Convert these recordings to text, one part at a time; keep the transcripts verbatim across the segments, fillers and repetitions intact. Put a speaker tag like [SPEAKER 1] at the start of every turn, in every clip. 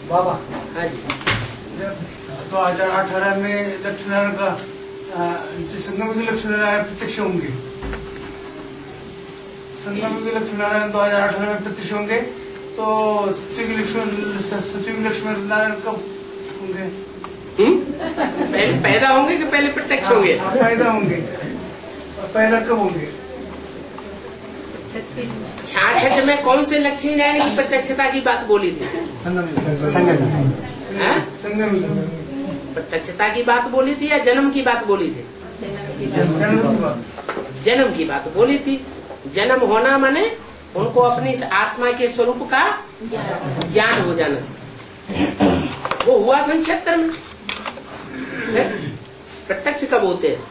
[SPEAKER 1] बाबा।
[SPEAKER 2] हाँ जी।
[SPEAKER 1] दो हजार अठारह में लक्ष्मी नारायण का संगम की लक्ष्मी नारायण प्रत्यक्ष होंगे, संगम की लक्ष्मी नारायण दो हजार अठारह में प्रत्यक्ष होंगे, तो सत्युग की लक्ष्मी सत्युग लक्ष्मी नारायण कब होंगे?
[SPEAKER 2] पहले पैदा होंगे कि पहले प्रत्यक्ष होंगे?
[SPEAKER 1] पैदा होंगे। और पैदा कब होंगे?
[SPEAKER 2] छाछठ में कौन से लक्ष्मी नारायण की प्रत्यक्षता की बात बोली थी?
[SPEAKER 1] संगम
[SPEAKER 2] प्रत्यक्षता की बात बोली थी या जन्म की बात बोली थी? जन्म की बात बोली थी। जन्म होना माने उनको अपनी इस आत्मा के स्वरूप का ज्ञान हो जाना। वो हुआ सन छिहत्तर में। प्रत्यक्ष कब होते हैं?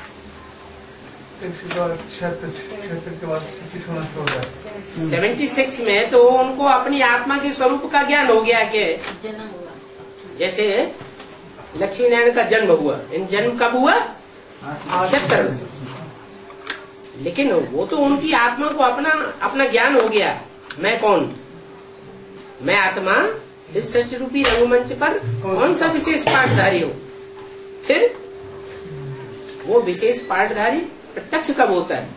[SPEAKER 2] सेवेंटी सिक्स में तो उनको अपनी आत्मा के स्वरूप का ज्ञान हो गया कि जैसे लक्ष्मी नारायण का जन्म हुआ। इन जन्म कब हुआ? छिहत्तर में। लेकिन वो तो उनकी आत्मा को अपना अपना ज्ञान हो गया। मैं कौन? मैं आत्मा इस सृष्टि रूपी रंगमंच पर कौन सा विशेष पाठधारी हूँ। फिर वो विशेष पाठधारी प्रत्यक्ष कब होता है?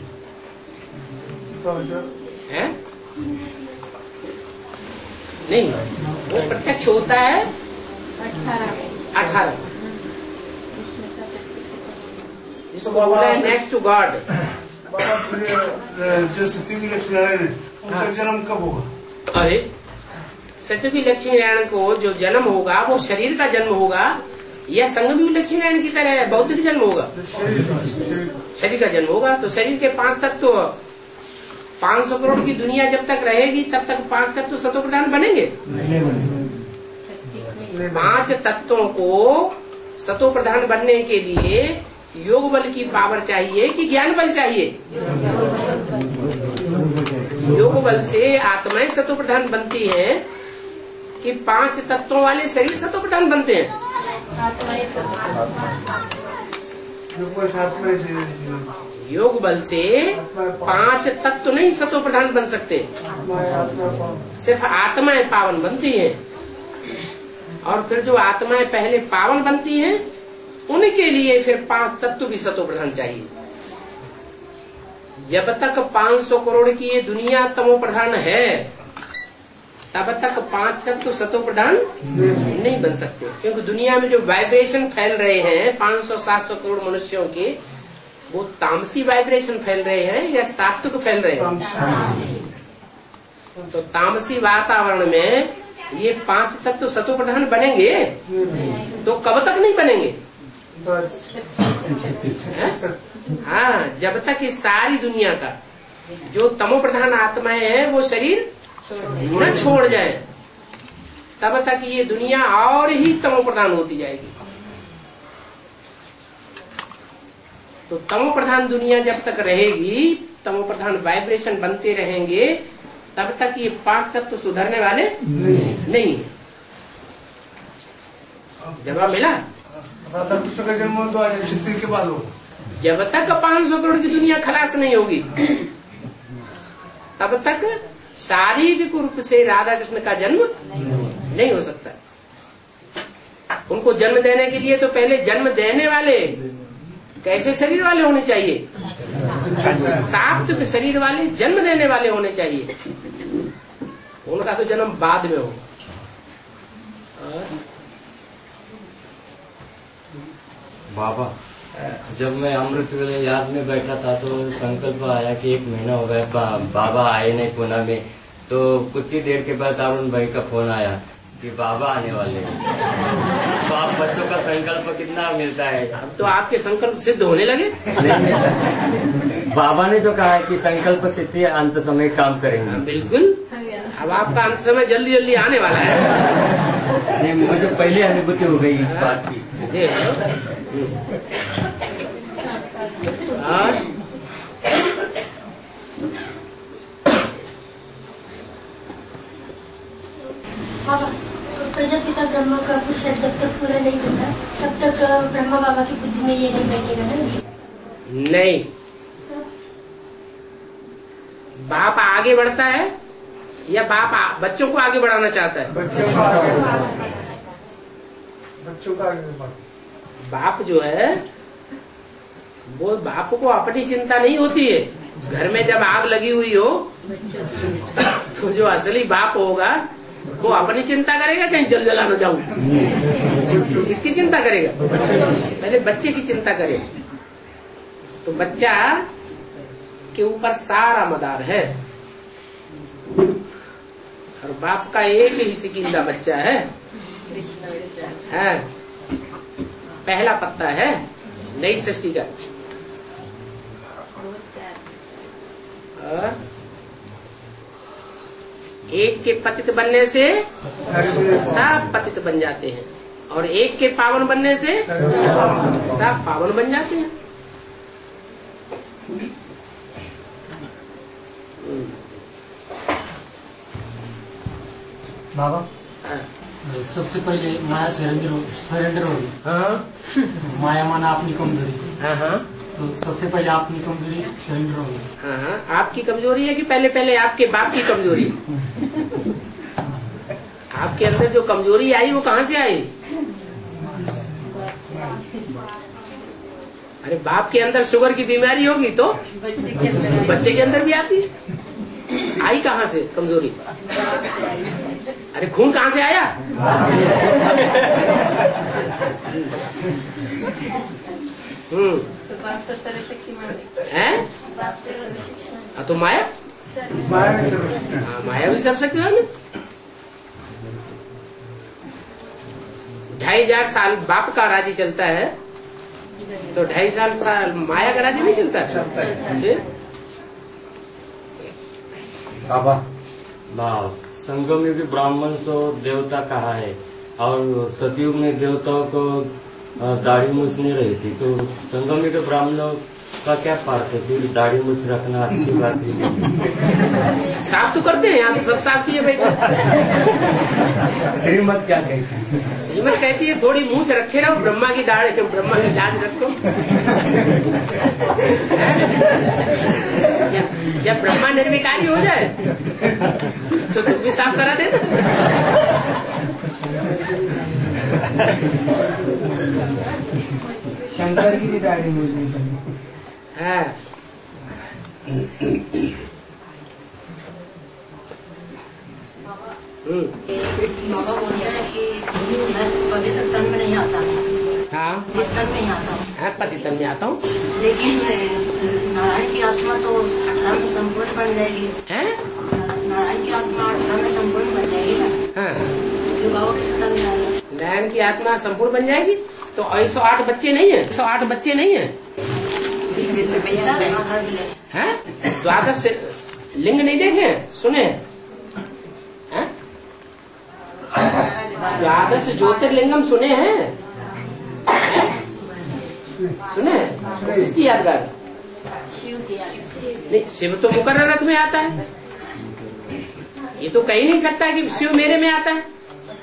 [SPEAKER 2] है? नहीं, वो प्रत्यक्ष होता है अठारह, जिसको बोला है नेक्स्ट टू गॉड।
[SPEAKER 1] जो सत्युग की लक्ष्मी नारायण है उनका जन्म कब होगा?
[SPEAKER 2] अरे सत्युग की लक्ष्मी नारायण को जो जन्म होगा वो शरीर का जन्म होगा या संगम लक्ष्मी नारायण की तरह भौतिक जन्म होगा? शरीर का जन्म होगा। तो शरीर के पांच तत्व, पांच सौ करोड़ की दुनिया जब तक रहेगी तब तक पांच तत्व सतो प्रधान बनेंगे? पांच तत्वों को सतो प्रधान बनने के लिए योग बल की पावर चाहिए कि ज्ञान बल चाहिए? योग बल से आत्माएं सतो प्रधान बनती हैं कि पांच तत्वों वाले शरीर सतो प्रधान बनते हैं? योग बल से पांच तत्व नहीं सतो प्रधान बन सकते, सिर्फ आत्माएं पावन बनती हैं। और फिर जो आत्माएं पहले पावन बनती हैं उनके लिए फिर पांच तत्व भी सतो प्रधान चाहिए। जब तक पांच सौ करोड़ की ये दुनिया तमो प्रधान है तब तक पांच तत्व सतो प्रधान नहीं बन सकते, क्योंकि दुनिया में जो वाइब्रेशन फैल रहे हैं पांच सौ सात सौ करोड़ मनुष्यों के, वो तामसी वाइब्रेशन फैल रहे हैं या सात्विक फैल रहे हैं? तो तामसी वातावरण में ये पांच तत्व सतो प्रधान बनेंगे तो कब तक नहीं बनेंगे? हाँ, जब तक इस सारी दुनिया का जो तमो प्रधान आत्माएं हैं वो शरीर न छोड़ जाए तब तक ये दुनिया और ही तमो प्रधान होती जाएगी। तो तमो प्रधान दुनिया जब तक रहेगी, तमो प्रधान वाइब्रेशन बनते रहेंगे, तब तक ये पांच तत्व सुधरने वाले नहीं। जवाब मिला?
[SPEAKER 1] राधा कृष्ण का जन्म दो हजार छत्तीस के बाद हो।
[SPEAKER 2] जब तक पांच सौ करोड़ की दुनिया खलास नहीं होगी तब तक शारीरिक रूप से राधा कृष्ण का जन्म नहीं हो सकता। उनको जन्म देने के लिए तो पहले जन्म देने वाले कैसे शरीर वाले होने चाहिए? सात्विक शरीर वाले, जन्म देने वाले होने चाहिए। उनका तो जन्म बाद में हो।
[SPEAKER 3] बाबा, जब मैं अमृत वेले याद में बैठा था तो संकल्प आया कि एक महीना हो गया बा, बाबा आए नहीं पुणे में। तो कुछ ही देर के बाद अरुण भाई का फोन आया कि बाबा आने वाले हैं। तो आप बच्चों का संकल्प कितना मिलता है?
[SPEAKER 2] अब तो आपके संकल्प सिद्ध होने लगे।
[SPEAKER 3] बाबा ने जो कहा है कि संकल्प सिद्धि अंत समय काम करेंगे।
[SPEAKER 2] बिल्कुल, अब आपका अंत समय जल्दी जल्दी आने वाला है।
[SPEAKER 3] नहीं, मुझे पहले अनुभूति हो गई इस बात की।
[SPEAKER 2] और
[SPEAKER 4] प्रजापिता ब्रह्मा का पुरुषार्थ जब तक पूरा नहीं होता तब तक ब्रह्मा बाबा की बुद्धि में ये नहीं बैठेगा ना?
[SPEAKER 2] नहीं, बाप आगे बढ़ता है या बाप आ, बच्चों को आगे बढ़ाना चाहता है?
[SPEAKER 1] बच्चों को आगे बच्चों का आगे बढ़
[SPEAKER 2] बाप जो है वो बाप को अपनी चिंता नहीं होती है। घर में जब आग लगी हुई हो तो जो असली बाप होगा वो अपनी चिंता करेगा, कहीं जल जला न जाऊं, इसकी चिंता करेगा। पहले बच्चे की चिंता करेगा। तो बच्चा के ऊपर सारा मदार है और बाप का एक ही सिकिंदा बच्चा है, है पहला पत्ता है नई सृष्टि का। और एक के पतित बनने से सब पतित बन जाते हैं और एक के पावन बनने से सब पावन बन जाते हैं।
[SPEAKER 5] बाबा
[SPEAKER 2] हाँ।
[SPEAKER 5] सबसे पहले माया सरेंडर सरेंडर होगी।
[SPEAKER 2] हाँ
[SPEAKER 5] माया माना अपनी कमजोरी।
[SPEAKER 2] हाँ हाँ
[SPEAKER 5] तो सबसे पहले अपनी कमजोरी सरेंडर होगी।
[SPEAKER 2] हाँ हाँ आपकी कमजोरी है कि पहले पहले आपके बाप की कमजोरी? आपके अंदर जो कमजोरी आई वो कहाँ से आई? अरे बाप के अंदर शुगर की बीमारी होगी तो बच्चे के अंदर भी आती है। आई कहाँ से कमजोरी? अरे खून कहाँ से आया? हम्म है हाँ, तो माया हाँ माया भी सर्वशक्तिमान है। ढाई हजार साल बाप का राज्य चलता है तो ढाई साल साल माया का राज्य नहीं चलता है।
[SPEAKER 3] बाबा बाप संगम में भी ब्राह्मण सो देवता कहा है और सतयुग में देवताओं को दाढ़ी मूछ नहीं रही थी, तो संगम में तो ब्राह्मणों का क्या पार्ट है? फिर दाढ़ी मूछ रखना अच्छी बात है।
[SPEAKER 2] साफ तो करते हैं, यहाँ तो सब साफ किए बैठे।
[SPEAKER 3] श्रीमत क्या कहती है?
[SPEAKER 2] श्रीमत कहती है थोड़ी मूछ रखे रहो, ब्रह्मा की दाढ़ ब्रह्मा की लाज रखो। जब, जब ब्रह्मा निर्विकारी हो जाए तो तुम भी साफ करा देना।
[SPEAKER 1] शंकर की दाढ़ी मुझे
[SPEAKER 2] है
[SPEAKER 6] बाबा बोलते हैं कि मैं पवित्र तन में नहीं आता।
[SPEAKER 2] हाँ
[SPEAKER 6] तन में ही आता हूँ।
[SPEAKER 2] हाँ पति तन में आता हूँ,
[SPEAKER 6] लेकिन नारायण की आत्मा तो अठारह में संपूर्ण बन जाएगी।
[SPEAKER 2] है
[SPEAKER 6] नारायण की आत्मा अठारह में संपूर्ण बन जाएगी ना।
[SPEAKER 2] हाँ
[SPEAKER 6] फिर बाबा किस तन में आएगा?
[SPEAKER 2] नारायण की आत्मा संपूर्ण बन जाएगी तो एक सौ आठ बच्चे नहीं है, एक सौ आठ बच्चे नहीं है,
[SPEAKER 6] पैसा आधार मिले
[SPEAKER 2] हैं? द्वादश लिंग नहीं देखे सुने? हैं? द्वादश ज्योतिर्लिंगम सुने हैं? हैं? सुने? किसकी यादगार? नहीं, शिव तो मुकर्रर रथ में आता है। ये तो कह ही नहीं सकता कि शिव मेरे में आता है।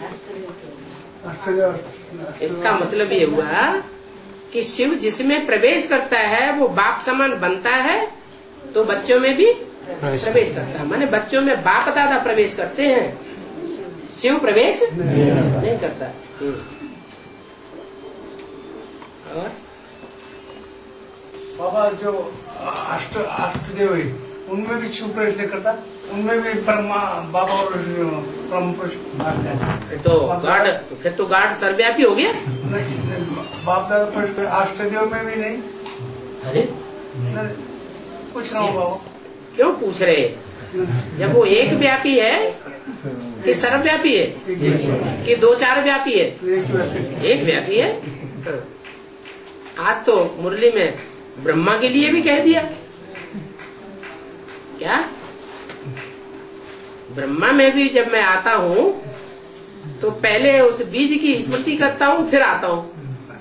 [SPEAKER 2] इसका मतलब ये हुआ कि शिव जिसमें प्रवेश करता है वो बाप समान बनता है तो बच्चों में भी प्रवेश करता है। माने बच्चों में बाप दादा प्रवेश करते हैं, शिव प्रवेश नहीं करता। और
[SPEAKER 1] बाबा जो अष्ट अष्टदेव है उनमें भी शिव प्रवेश नहीं करता, उनमें भी ब्रह्मा बाबा और ब्रह्म प्रवेश।
[SPEAKER 2] तो गार्ड फिर तो गार्ड सर्वव्यापी हो गया।
[SPEAKER 1] बाप दादा प्रवेश अष्टदेव में भी नहीं।
[SPEAKER 2] अरे
[SPEAKER 1] पूछ रहा हूँ बाबा।
[SPEAKER 2] क्यों पूछ रहे? जब वो एक व्यापी है कि सर्वव्यापी है कि दो चार व्यापी है? एक व्यापी है। आज तो मुरली में ब्रह्मा के लिए भी कह दिया। क्या ब्रह्मा में भी जब मैं आता हूँ तो पहले उस बीज की स्मृति करता हूँ फिर आता हूँ।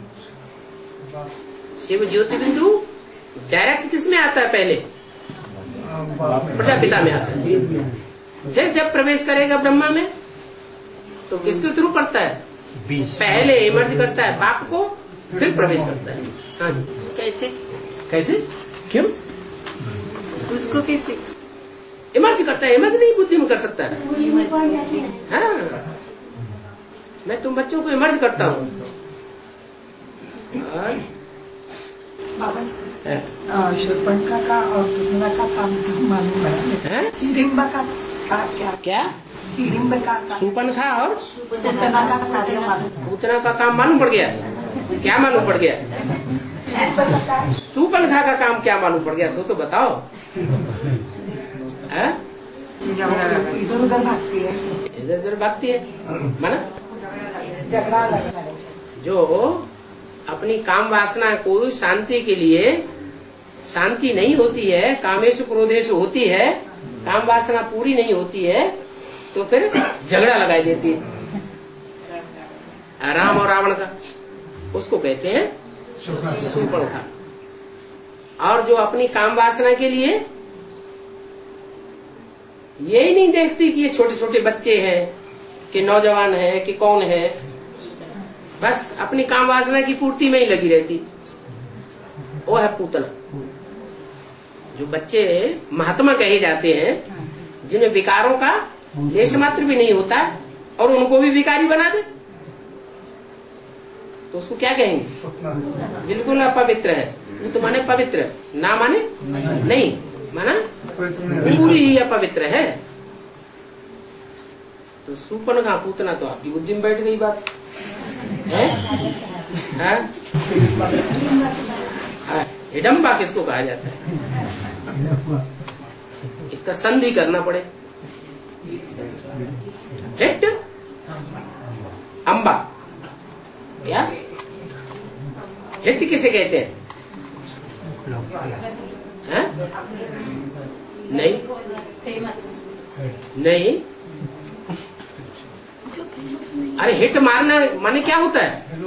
[SPEAKER 2] शिव ज्योति बिंदु डायरेक्ट किस में आता है? पहले प्रजापिता में आता है। फिर जब प्रवेश करेगा ब्रह्मा में तो किसके थ्रू करता है? पहले इमर्ज करता है बाप को फिर प्रवेश करता है। हाँ जी।
[SPEAKER 6] कैसे
[SPEAKER 2] कैसे? क्यों?
[SPEAKER 6] उसको कैसे?
[SPEAKER 2] इमर्ज करता है, इमर्ज नहीं बुद्धि में कर सकता है।
[SPEAKER 4] वो यूनिकॉर्न जाती है।
[SPEAKER 2] हाँ, मैं तुम बच्चों को इमर्ज करता हूँ। और
[SPEAKER 7] शूर्पणखा का और पूतना का काम मालूम है? हिडिंबा का क्या
[SPEAKER 2] क्या?
[SPEAKER 7] हिडिंबा का
[SPEAKER 2] शूर्पणखा और
[SPEAKER 7] पूतना का कार्य मालूम?
[SPEAKER 2] पूतना का काम मालूम पड़ गया? क्या मालूम पड़ गया? शूर्पणखा का काम क्या मालूम पड़ गया, सो तो बताओ।
[SPEAKER 7] इधर उधर भागती है,
[SPEAKER 2] इधर उधर भागती है, माना
[SPEAKER 7] झगड़ा लगता है।
[SPEAKER 2] जो अपनी काम वासना को शांति के लिए, शांति नहीं होती है, कामेश क्रोधेश होती है, काम वासना पूरी नहीं होती है, तो फिर झगड़ा लगाई देती है। राम और रावण का, उसको कहते हैं शूर्पणखा। और जो अपनी काम वासना के लिए यही नहीं देखती कि ये छोटे छोटे बच्चे हैं कि नौजवान है कि कौन है, बस अपनी काम वासना की पूर्ति में ही लगी रहती, वो है पूतना। जो बच्चे महात्मा कहे जाते हैं, जिन्हें विकारों का लेश मात्र भी नहीं होता और उनको भी विकारी बना दे, तो उसको क्या कहेंगे? बिल्कुल अपवित्र है। वो तो माने पवित्र, ना माने नहीं, माना पूरी ही अपवित्र है। तो शूर्पणखा पूतना तो आपकी बुद्धि में बैठ गई बात है। हिडम्बा किसको कहा जाता है? इसका संधि करना पड़े। हिट अम्बा, क्या हिट किसे कहते हैं? है? नहीं नहीं, अरे हिट मारना माने क्या होता है?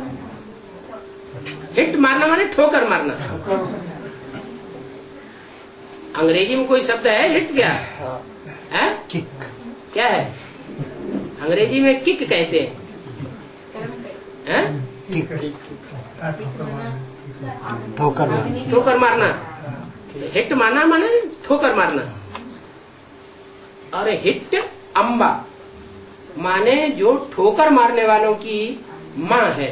[SPEAKER 2] हिट मारना माने ठोकर मारना। अंग्रेजी में कोई शब्द है हिट? क्या है? क्या है? अंग्रेजी में किक कहते हैं, है?
[SPEAKER 5] ठोकर
[SPEAKER 2] ठोकर मारना। हिट मारना माने ठोकर मारना। और हिट अम्बा माने जो ठोकर मारने वालों की मां है।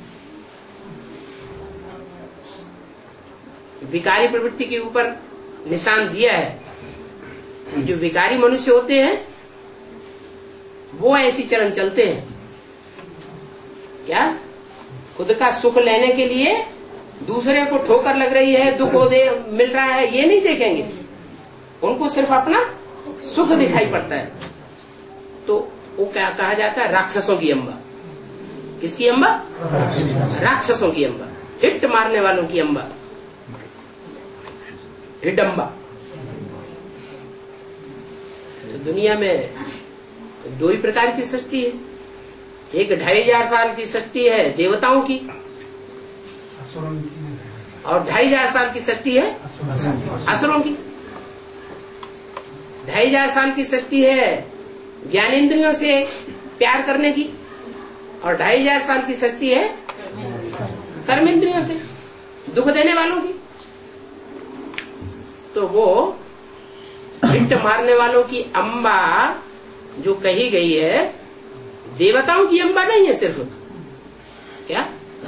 [SPEAKER 2] विकारी प्रवृत्ति के ऊपर निशान दिया है। जो विकारी मनुष्य होते हैं वो ऐसी चलन चलते हैं, क्या खुद का सुख लेने के लिए दूसरे को ठोकर लग रही है, दुख दे मिल रहा है, ये नहीं देखेंगे। उनको सिर्फ अपना सुख दिखाई पड़ता है। तो वो क्या कहा जाता है? राक्षसों की अम्बा। किसकी अम्बा? राक्षसों की अम्बा, हिट मारने वालों की अम्बा, हिडम्बा। तो दुनिया में दो ही प्रकार की सृष्टि है। एक ढाई हजार साल की सृष्टि है देवताओं की, और ढाई हजार साल की सृष्टि है असुरों की। ढाई हजार साल की सृष्टि है ज्ञानेंद्रियों से प्यार करने की, और ढाई हजार साल की सृष्टि है कर्मेंद्रियों से दुख देने वालों की। तो वो हिट मारने वालों की अम्बा जो कही गई है, देवताओं की अम्बा नहीं है सिर्फ, क्या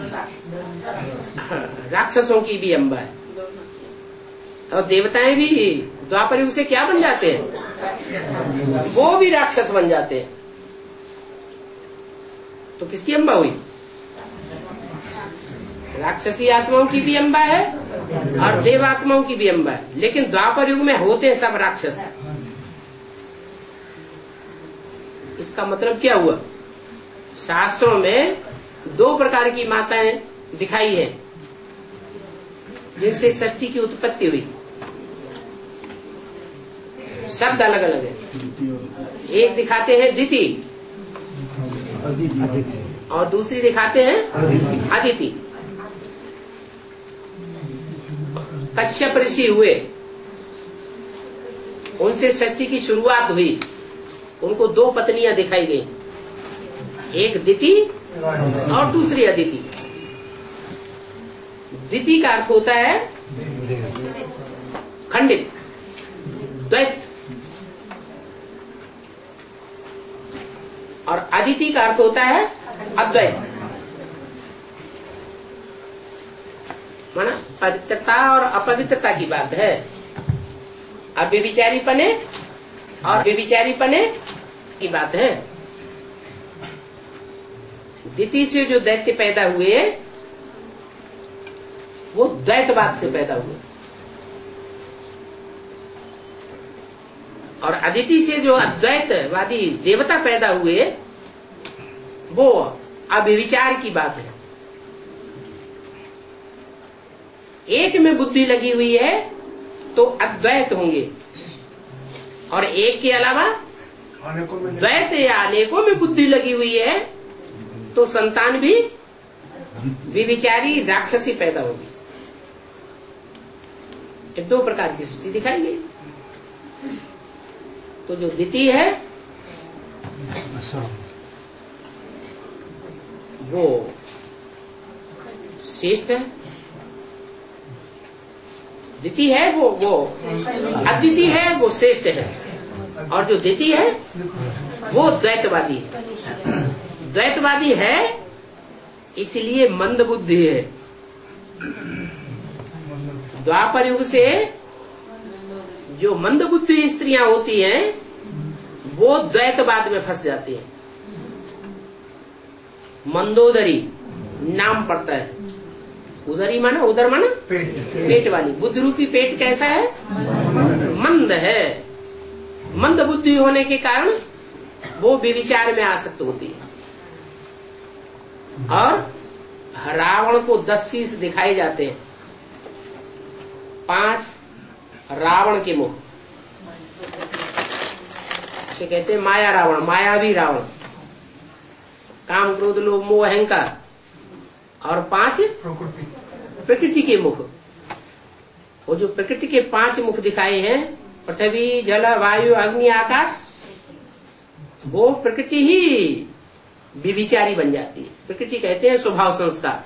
[SPEAKER 2] राक्षसों की भी अम्बा है। और देवताएं भी द्वापर युग से क्या बन जाते हैं? वो भी राक्षस बन जाते हैं। तो किसकी अम्बा हुई? राक्षसी आत्माओं की भी अम्बा है और देवात्माओं की भी अम्बा है। लेकिन द्वापर युग में होते हैं सब राक्षस। इसका मतलब क्या हुआ? शास्त्रों में दो प्रकार की माताएं दिखाई है जिनसे सृष्टि की उत्पत्ति हुई। शब्द अलग अलग है। एक दिखाते हैं दिति और दूसरी दिखाते हैं अदिति। कश्यप ऋषि हुए, उनसे सृष्टि की शुरुआत हुई। उनको दो पत्नियां दिखाई गई, एक दिति और दूसरी अदिति। दिति का अर्थ होता है खंडित, द्वैत, और अदिति का अर्थ होता है अद्वैत, माना पवित्रता और अपवित्रता की बात है। अव्यभिचारी पने और व्यभिचारी पने की बात है। द्वितीय से जो दैत्य पैदा हुए वो द्वैतवाद से पैदा हुए, और अदिति से जो अद्वैतवादी देवता पैदा हुए वो अव्यभिचार की बात है। एक में बुद्धि लगी हुई है तो अद्वैत होंगे, और एक के अलावा द्वैत या अनेकों में बुद्धि लगी हुई है तो संतान भी विविचारी राक्षसी पैदा होगी। ये दो प्रकार की सृष्टि दिखाई गई। तो जो द्वितीय है वो श्रेष्ठ है, द्वितीय है वो वो अद्वितीय है वो श्रेष्ठ है, और जो द्वितीय है वो द्वैतवादी है। द्वैतवादी है इसलिए मंद बुद्धि है। द्वापर युग से जो मंद बुद्धि स्त्रियां होती हैं वो द्वैतवाद में फंस जाती है। मंदोदरी नाम पड़ता है, उदरी माना उदर माना पेट, पेट वाली। बुद्धि रूपी पेट कैसा है? मंद है। मंद बुद्धि होने के कारण वो व्यभिचार में आसक्त होती है। और रावण को दस शीश दिखाए जाते हैं, पांच रावण के मुख से कहते हैं माया रावण, मायावी रावण, काम क्रोध लोभ मोह अहंकार, और पांच प्रकृति के मुख। वो जो प्रकृति के पांच मुख दिखाए हैं, पृथ्वी जल वायु अग्नि आकाश, वो प्रकृति ही विविचारी बन जाती है। प्रकृति कहते हैं स्वभाव संस्कार।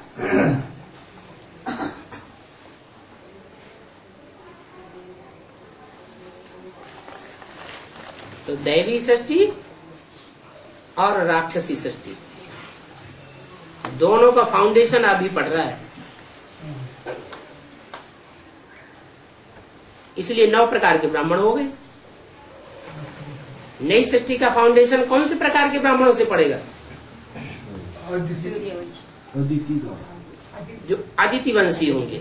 [SPEAKER 2] तो दैवी सृष्टि और राक्षसी सृष्टि दोनों का फाउंडेशन अभी पड़ रहा है। इसलिए नौ प्रकार के ब्राह्मण हो गए। नई सृष्टि का फाउंडेशन कौन से प्रकार के ब्राह्मणों से पड़ेगा? जो आदित्य वंशी होंगे।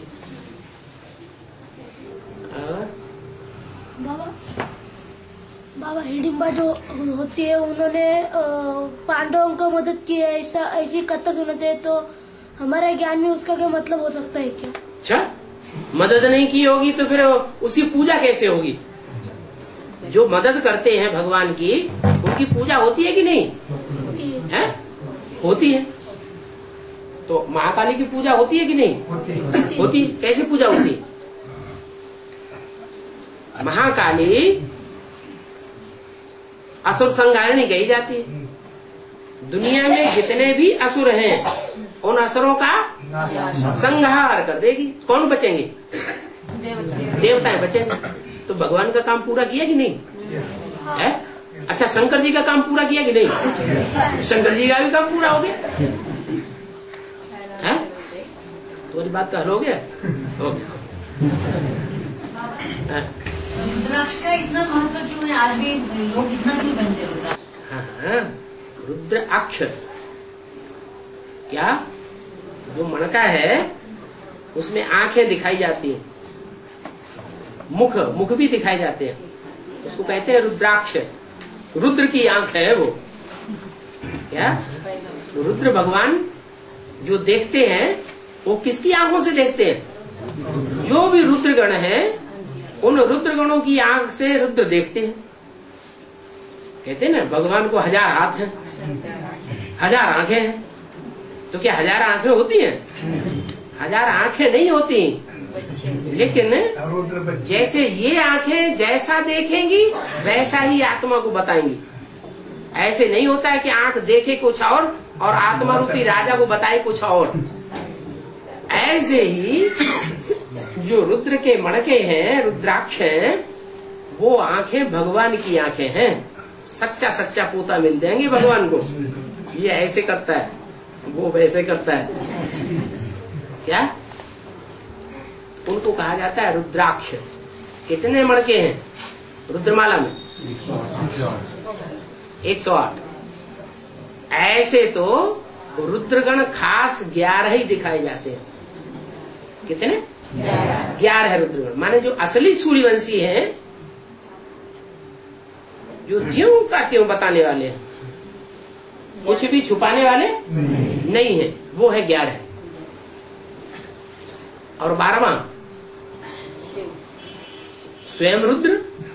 [SPEAKER 2] और
[SPEAKER 8] बाबा बाबा हिडिंबा जो होती है उन्होंने पांडवों को मदद की है, ऐसा ऐसी कथा सुनते हैं, तो हमारे ज्ञान में उसका क्या मतलब हो सकता है क्या? अच्छा,
[SPEAKER 2] मदद नहीं की होगी तो फिर उसकी पूजा कैसे होगी? जो मदद करते हैं भगवान की उनकी पूजा होती है कि नहीं? है? होती है। तो महाकाली की पूजा होती है कि नहीं? होती, होती। कैसे पूजा होती? महाकाली असुर संहारिणी कही जाती है। दुनिया में जितने भी असुर हैं उन असुरों का संहार कर देगी। कौन बचेंगे? देवताएं बचेंगे। तो भगवान का काम पूरा किया कि नहीं है? अच्छा, शंकर जी का काम पूरा किया कि नहीं? शंकर जी का भी काम पूरा हो गया है? तुम्हारी बात का हल हो गया? हो गया।
[SPEAKER 9] रुद्राक्ष का इतना महत्व क्यों है? आज भी लोग इतना क्यों बनते हैं?
[SPEAKER 2] हाँ, रुद्राक्ष क्या? जो मणका है उसमें आंखें दिखाई जाती हैं, मुख मुख भी दिखाई जाते हैं, उसको कहते हैं रुद्राक्ष। रुद्र की आंख है वो। क्या? रुद्र भगवान जो देखते हैं वो किसकी आंखों से देखते हैं? जो भी रुद्रगण है उन रुद्रगणों की आंख से रुद्र देखते हैं। कहते हैं ना भगवान को हजार हाथ हैं, हजार आंखें हैं। तो क्या हजार आंखें होती हैं? हजार आंखें नहीं होती, लेकिन जैसे ये आंखें जैसा देखेंगी वैसा ही आत्मा को बताएंगी। ऐसे नहीं होता है कि आंख देखे कुछ और और आत्मा रूपी राजा को बताए कुछ और। ऐसे ही जो रुद्र के मणके हैं, रुद्राक्ष हैं, वो आंखें भगवान की आंखें हैं, सच्चा सच्चा पोता मिल जाएंगे भगवान को। ये ऐसे करता है, वो वैसे करता है, क्या उनको कहा जाता है रुद्राक्ष। कितने मणके हैं रुद्रमाला में? एक सौ आठ। ऐसे तो रुद्रगण खास ग्यारह ही दिखाए जाते हैं। कितने? ग्यारह रुद्रगण, माने जो असली सूर्यवंशी हैं, जो ज्यों का त्यों बताने वाले हैं, कुछ भी छुपाने वाले नहीं है, वो है ग्यारह। और बारहवां स्वयं रुद्र,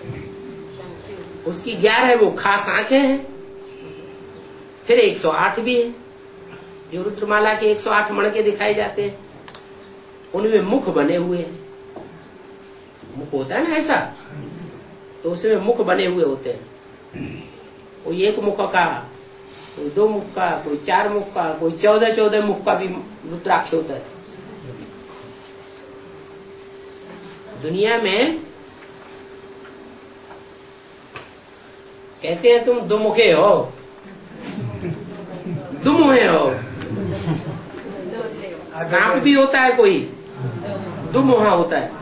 [SPEAKER 2] उसकी ग्यारह है, वो खास आंखें हैं। फिर एक सौ आठ भी है, जो रुद्रमाला के एक सौ आठ मणके दिखाए जाते हैं, उनमें मुख बने हुए हैं। मुख होता है ना ऐसा, तो उसमें मुख बने हुए होते हैं। कोई एक मुख का, कोई दो मुख का, कोई चार मुख का, कोई चौदह चौदह मुख का भी रुद्राक्ष होता है। दुनिया में कहते हैं तुम दुमुखे हो, दुमुहे हो। सांप भी होता है कोई, दुमुहा होता है।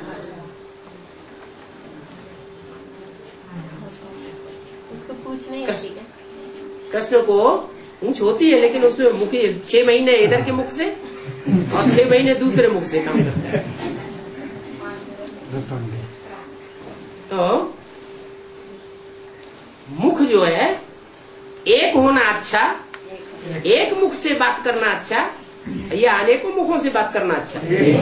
[SPEAKER 10] उसको पूछ नहीं आती क्या?
[SPEAKER 2] कृष्ण को पूछ होती है, लेकिन उसमें मुख छह महीने इधर के मुख से और छह महीने दूसरे मुख से काम करता है। तो मुख जो है एक होना अच्छा, एक मुख से बात करना अच्छा, या अनेकों मुखों से बात करना अच्छा?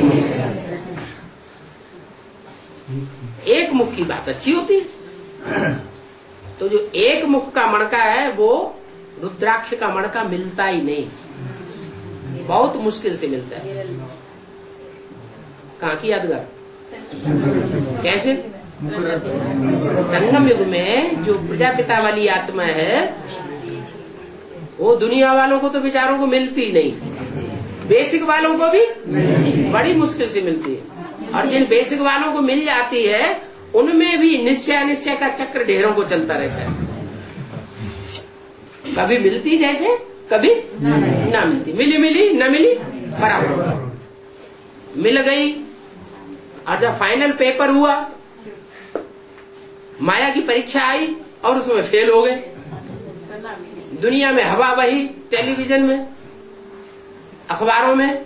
[SPEAKER 2] एक मुख की बात अच्छी होती है। तो जो एक मुख का मणका है, वो रुद्राक्ष का मणका मिलता ही नहीं, बहुत मुश्किल से मिलता है। कहाँ की यादगार? कैसे? संगम युग में जो प्रजापिता वाली आत्मा है, वो दुनिया वालों को तो बेचारों को मिलती ही नहीं, बेसिक वालों को भी बड़ी मुश्किल से मिलती है। और जिन बेसिक वालों को मिल जाती है, उनमें भी निश्चय अनिश्चय का चक्र ढेरों को चलता रहता है। कभी मिलती जैसे, कभी ना मिलती, मिली मिली न मिली बराबर। मिल गई, और जब फाइनल पेपर हुआ, माया की परीक्षा आई और उसमें फेल हो गए। दुनिया में हवा बही, टेलीविजन में, अखबारों में,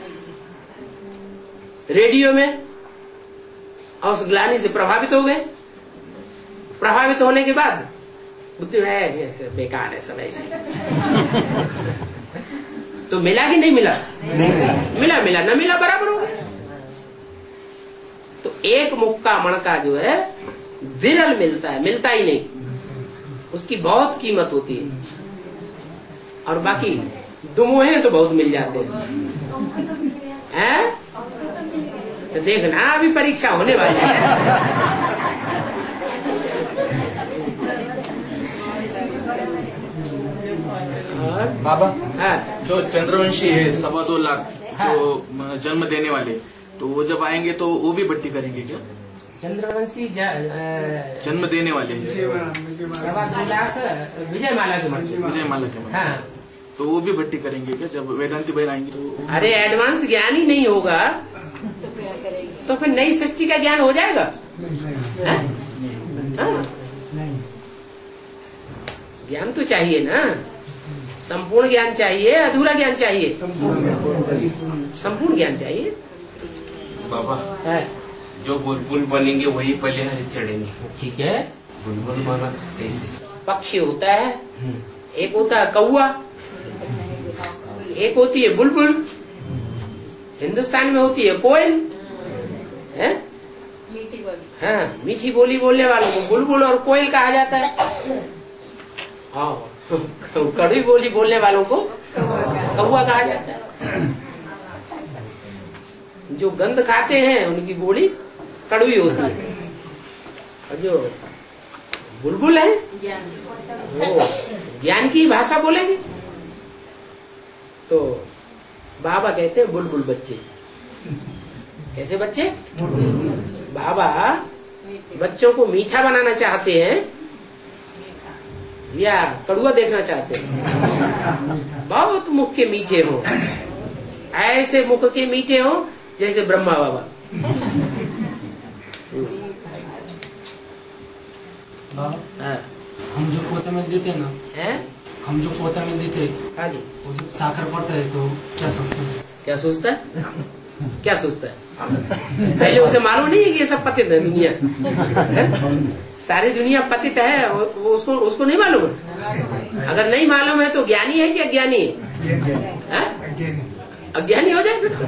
[SPEAKER 2] रेडियो में, और उस ग्लानि से प्रभावित हो गए। प्रभावित होने के बाद बुद्धि में ऐसे बेकार है सब ऐसे। तो मिला कि नहीं मिला? मिला मिला, न मिला बराबर हो गया। तो एक मुख का मणका जो है विरल मिलता है, मिलता ही नहीं, उसकी बहुत कीमत होती है। और बाकी दुमोहे तो बहुत मिल जाते हैं, हैं? तो देखना अभी परीक्षा होने वाली है। और
[SPEAKER 11] बाबा,
[SPEAKER 2] हाँ,
[SPEAKER 11] जो चंद्रवंशी है सवा दो लाख जो जन्म देने वाले, तो वो जब आएंगे तो वो भी भट्टी करेंगे क्या?
[SPEAKER 2] चंद्रवंशी
[SPEAKER 11] जन्म देने वाले
[SPEAKER 2] सवा दो लाख विजयमाला के मणके,
[SPEAKER 11] विजयमाला के मणके, हाँ, तो वो भी भट्टी करेंगे क्या जब वेदांती बहन आएंगे? तो
[SPEAKER 2] अरे एडवांस ज्ञान ही नहीं होगा तो फिर नई सृष्टि का ज्ञान हो जाएगा? हाँ? हाँ? ज्ञान तो चाहिए ना, संपूर्ण ज्ञान चाहिए, अधूरा ज्ञान चाहिए? संपूर्ण ज्ञान चाहिए।
[SPEAKER 12] बाबा,
[SPEAKER 2] है
[SPEAKER 12] जो बुलबुल बनेंगे वही पहले हरी चढ़ेंगे।
[SPEAKER 2] ठीक है।
[SPEAKER 12] बुलबुल माना कैसे?
[SPEAKER 2] पक्षी होता है, एक होता है कौआ, एक होती है बुलबुल, हिंदुस्तान में होती है कोयल, है?
[SPEAKER 10] मीठी बोली।
[SPEAKER 2] हाँ, मीठी बोली बोलने वालों को बुलबुल और कोयल कहा जाता है। हाँ, कड़वी बोली बोलने वालों को कौआ कहा जाता है। जो गंध खाते हैं उनकी बोली कड़वी होती है, और जो बुलबुल है वो ज्ञान की भाषा बोलेंगे। तो बाबा कहते हैं बुलबुल बच्चे। कैसे बच्चे? बाबा बच्चों को मीठा बनाना चाहते हैं, या कड़ुआ देखना चाहते हैं? बहुत मुख के मीठे हो, ऐसे मुख के मीठे हो जैसे ब्रह्मा बाबा।
[SPEAKER 5] हाँ। हम जो पोते में देते हैं ना,
[SPEAKER 2] है?
[SPEAKER 5] हम जो पोते में देते हैं,
[SPEAKER 2] हाँ जी,
[SPEAKER 5] वो जब साकर पड़ता है तो क्या सोचते हैं?
[SPEAKER 2] क्या सोचता है? क्या सोचता है? पहले उसे मालूम नहीं है कि ये सब पतित है दुनिया, है? सारी दुनिया पतित है, वो, वो उसको उसको नहीं मालूम है। अगर नहीं मालूम है तो ज्ञानी है कि अज्ञानी है? अज्ञानी हो जाए फिर।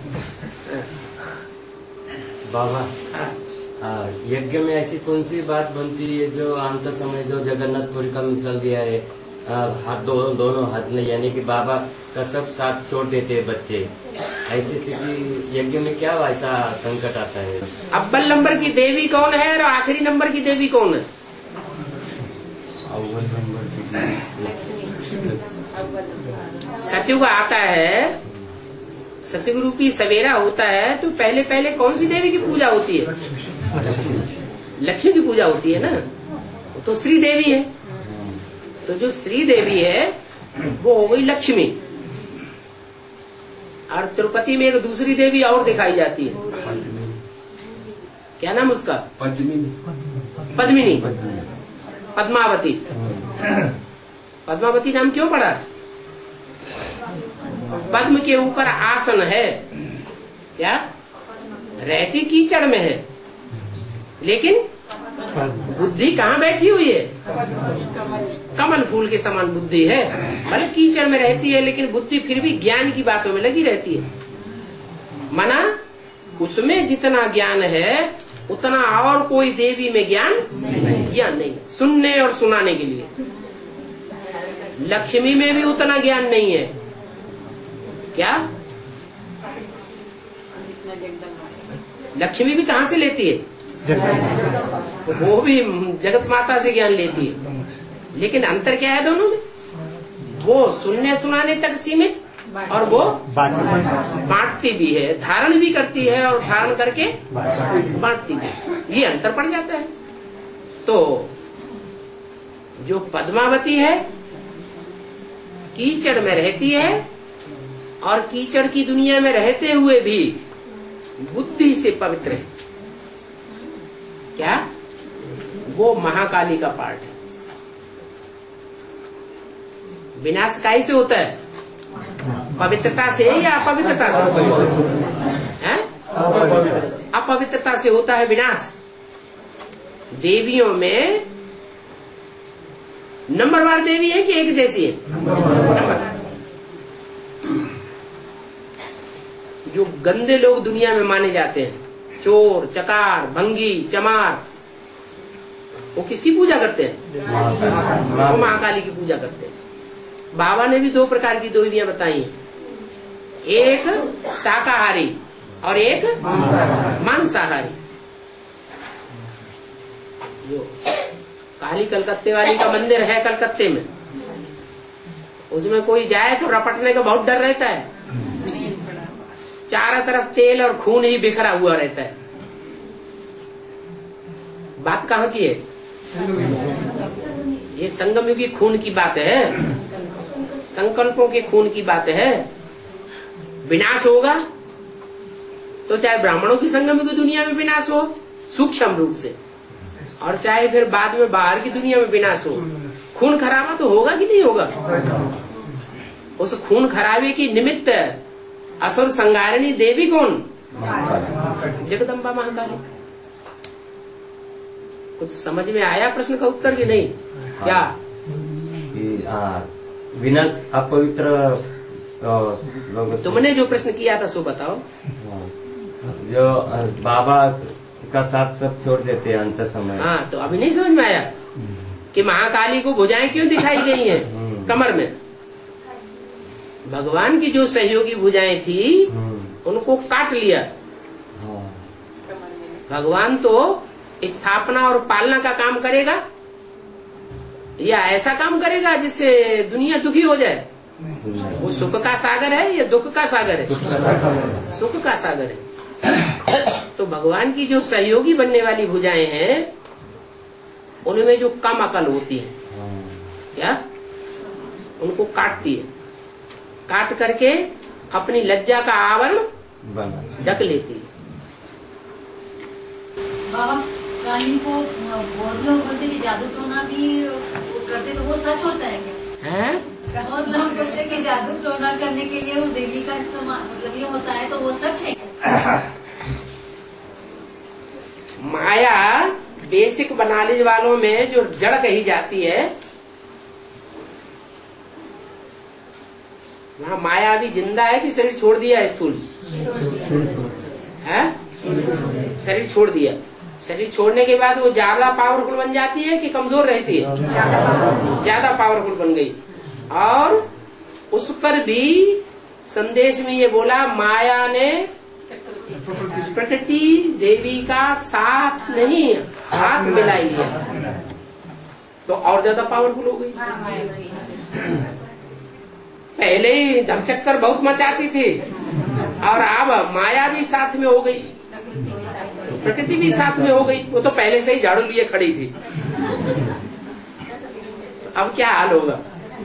[SPEAKER 3] बाबा, यज्ञ में ऐसी कौन सी बात बनती है जो अंत समय जो जगन्नाथपुरी का मिसाल दिया है, आ, हाथ दो, दोनों हाथ में, यानी कि बाबा का सब साथ छोड़ देते हैं बच्चे, ऐसी स्थिति यज्ञ में क्या ऐसा संकट आता है?
[SPEAKER 2] अव्वल नंबर की देवी कौन है और आखिरी नंबर की देवी कौन है?
[SPEAKER 3] अव्वल नंबर की
[SPEAKER 2] सतयुग आता है, सतयुग रूपी सवेरा होता है, तो पहले पहले कौन सी देवी की पूजा होती है? लक्ष्मी की पूजा होती है ना, वो तो श्री देवी है। तो जो श्री देवी है वो हो गई लक्ष्मी। और तिरुपति में एक दूसरी देवी और दिखाई जाती है, क्या नाम उसका? पद्मिनी, पद्मावती। पद्मावती नाम क्यों पड़ा? पद्म के ऊपर आसन है, क्या रहती कीचड़ में है, लेकिन बुद्धि कहाँ बैठी हुई है? कमल फूल के समान बुद्धि है, भले कीचड़ में रहती है लेकिन बुद्धि फिर भी ज्ञान की बातों में लगी रहती है। माना उसमें जितना ज्ञान है उतना और कोई देवी में ज्ञान ज्ञान नहीं, सुनने और सुनाने के लिए। लक्ष्मी में भी उतना ज्ञान नहीं है, क्या? लक्ष्मी भी कहाँ से लेती है? वो भी जगत माता से ज्ञान लेती है, लेकिन अंतर क्या है दोनों में? वो सुनने सुनाने तक सीमित और वो बांटती भी है, धारण भी करती है और धारण करके बांटती भी, ये अंतर पड़ जाता है। तो जो पद्मावती है कीचड़ में रहती है और कीचड़ की दुनिया में रहते हुए भी बुद्धि से पवित्र है, क्या? वो महाकाली का पार्ट है। विनाश काई से होता है? पवित्रता से या अपवित्रता से? है? अपवित्रता से होता है विनाश। देवियों में नंबरवार देवी है कि एक जैसी है? नंबर। जो गंदे लोग दुनिया में माने जाते हैं, चोर, चकार, भंगी, चमार, वो किसकी पूजा करते हैं? वो महाकाली की पूजा करते हैं। बाबा ने भी दो प्रकार की देवियां बताई हैं, एक शाकाहारी और एक मांसाहारी। जो काली कलकत्ते वाली का मंदिर है कलकत्ते में, उसमें कोई जाए तो रपटने का बहुत डर रहता है, चारों तरफ तेल और खून ही बिखरा हुआ रहता है। बात कहाँ की है? ये संगम युगी खून की बात है, संकल्पों के खून की बात है। विनाश होगा तो चाहे ब्राह्मणों की संगम युगी दुनिया में विनाश हो सूक्ष्म रूप से, और चाहे फिर बाद में बाहर की दुनिया में विनाश हो, खून खराबा तो होगा कि नहीं होगा? उस खून खराबे की निमित्त असुर संगारिणी देवी कौन? जगदम्बा महाकाली। कुछ समझ में आया प्रश्न का उत्तर कि नहीं? क्या
[SPEAKER 3] विनाश अपवित्र लोग?
[SPEAKER 2] तुमने जो प्रश्न किया था सो बताओ।
[SPEAKER 3] जो बाबा का साथ सब छोड़ देते हैं अंत समय।
[SPEAKER 2] हाँ, तो अभी नहीं समझ में आया कि महाकाली को भुजाएं क्यों दिखाई गई हैं कमर में? भगवान की जो सहयोगी भुजाएं थी उनको काट लिया। भगवान तो स्थापना और पालना का काम करेगा या ऐसा काम करेगा जिससे दुनिया दुखी हो जाए? वो सुख का सागर है या दुख का सागर है? सुख का सागर है। तो भगवान की जो सहयोगी बनने वाली भुजाएं हैं उनमें जो कम अकल होती है क्या उनको काटती है, काट करके अपनी लज्जा का आवरण ढक लेती है।
[SPEAKER 9] बाबा कालीन को बहुत लोग बोलते कि जादू टोना भी करते, तो वो सच होता है क्या?
[SPEAKER 2] हैं?
[SPEAKER 9] बहुत लोग बोलते हैं कि जादू टोना करने के लिए वो देवी का इस्तेमाल मतलब ये होता है, तो वो सच है क्या?
[SPEAKER 2] माया बेसिक बनाने वालों में जो जड़ कही जाती है, वहाँ माया अभी जिंदा है कि शरीर छोड़ दिया है? स्थूल है, शरीर छोड़ दिया। शरीर छोड़ने के बाद वो ज्यादा पावरफुल बन जाती है कि कमजोर रहती है? ज्यादा पावरफुल बन गई। और उस पर भी संदेश में ये बोला, माया ने प्रकृति देवी का साथ नहीं हाथ मिला लिया, तो और ज्यादा पावरफुल हो गई। पहले ही धमचक्कर बहुत मचाती थी और अब माया भी साथ में हो गई, प्रकृति भी साथ में हो गई। वो तो पहले से ही झाड़ू लिए खड़ी थी, अब क्या हाल होगा?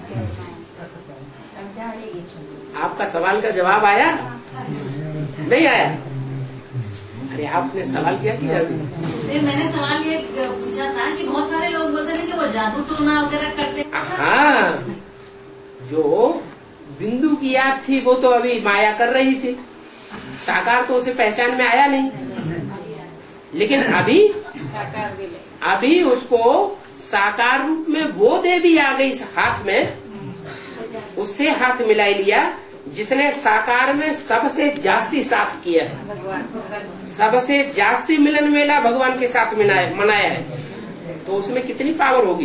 [SPEAKER 2] आपका सवाल का जवाब आया? नहीं आया? अरे आपने सवाल क्या किया अभी?
[SPEAKER 9] मैंने सवाल ये पूछा था कि बहुत सारे लोग बोलते हैं कि वो जादू टोना वगैरह करते हैं।
[SPEAKER 2] हाँ, जो बिंदु की याद थी वो तो अभी माया कर रही थी, साकार तो उसे पहचान में आया नहीं। लेकिन अभी अभी उसको साकार रूप में वो देवी आ गई हाथ में, उससे हाथ मिला लिया जिसने साकार में सबसे जास्ती साथ किया है, सबसे जास्ती मिलन मेला भगवान के साथ मनाया है। तो उसमें कितनी पावर होगी?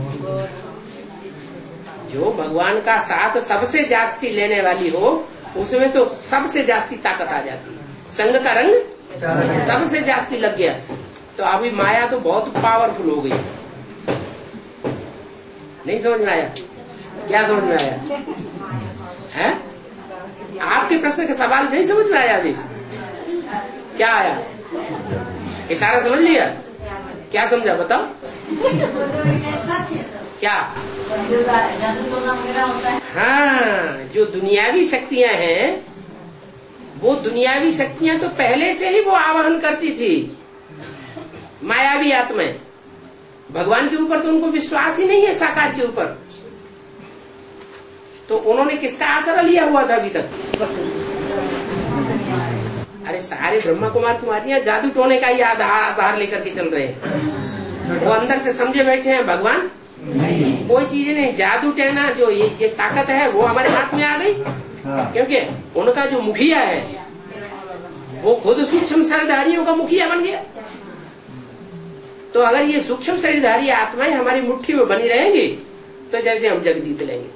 [SPEAKER 2] जो भगवान का साथ सबसे जास्ती लेने वाली हो, उसमें तो सबसे जास्ती ताकत आ जाती है। संग का रंग सबसे जास्ती लग गया, तो अभी माया तो बहुत पावरफुल हो गई। नहीं समझ में आया? क्या समझ में आया है? आपके प्रश्न का सवाल नहीं समझ में आया अभी? क्या आया? इशारा समझ लिया? क्या समझा बताओ? क्या? हाँ, जो दुनियावी शक्तियां हैं, वो दुनियावी शक्तियां तो पहले से ही वो आवाहन करती थी, मायावी आत्माएं। भगवान के ऊपर तो उनको विश्वास ही नहीं है, साकार के ऊपर। तो उन्होंने किसका आसरा लिया हुआ था अभी तक? अरे सारे ब्रह्मा कुमार कुमारियां जादू टोने का ही आधार आधार लेकर के चल रहे हैं। वो अंदर से समझे बैठे हैं भगवान कोई चीज नहीं। जादू टोना जो ये, ये ताकत है वो हमारे हाथ में आ गई, क्योंकि उनका जो मुखिया है वो खुद सूक्ष्म शरीरधारियों का मुखिया बन गया। तो अगर ये सूक्ष्म शरीरधारी आत्माएं हमारी मुट्ठी में बनी रहेंगी तो जैसे हम जग जीत लेंगे।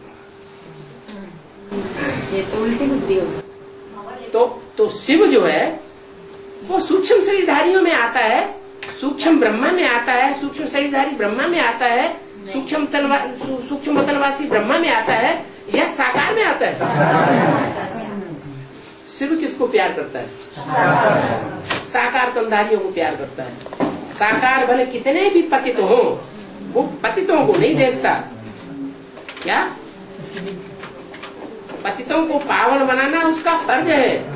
[SPEAKER 10] ये तो उल्टी बुद्धि होगी।
[SPEAKER 2] तो तो शिव जो है वो सूक्ष्म शरीरधारियों में आता है, सूक्ष्म ब्रह्मा में आता है, सूक्ष्म शरीरधारी ब्रह्मा में आता है, सूक्ष्म तनवा सूक्ष्म तनवासी ब्रह्मा में आता है, या साकार में आता है। शिव किसको प्यार करता है? साकार तनधारियों को प्यार करता है। साकार भले कितने भी पतित हो, वो पतितों को नहीं देखता। क्या? पतितों को पावन बनाना उसका फर्ज है।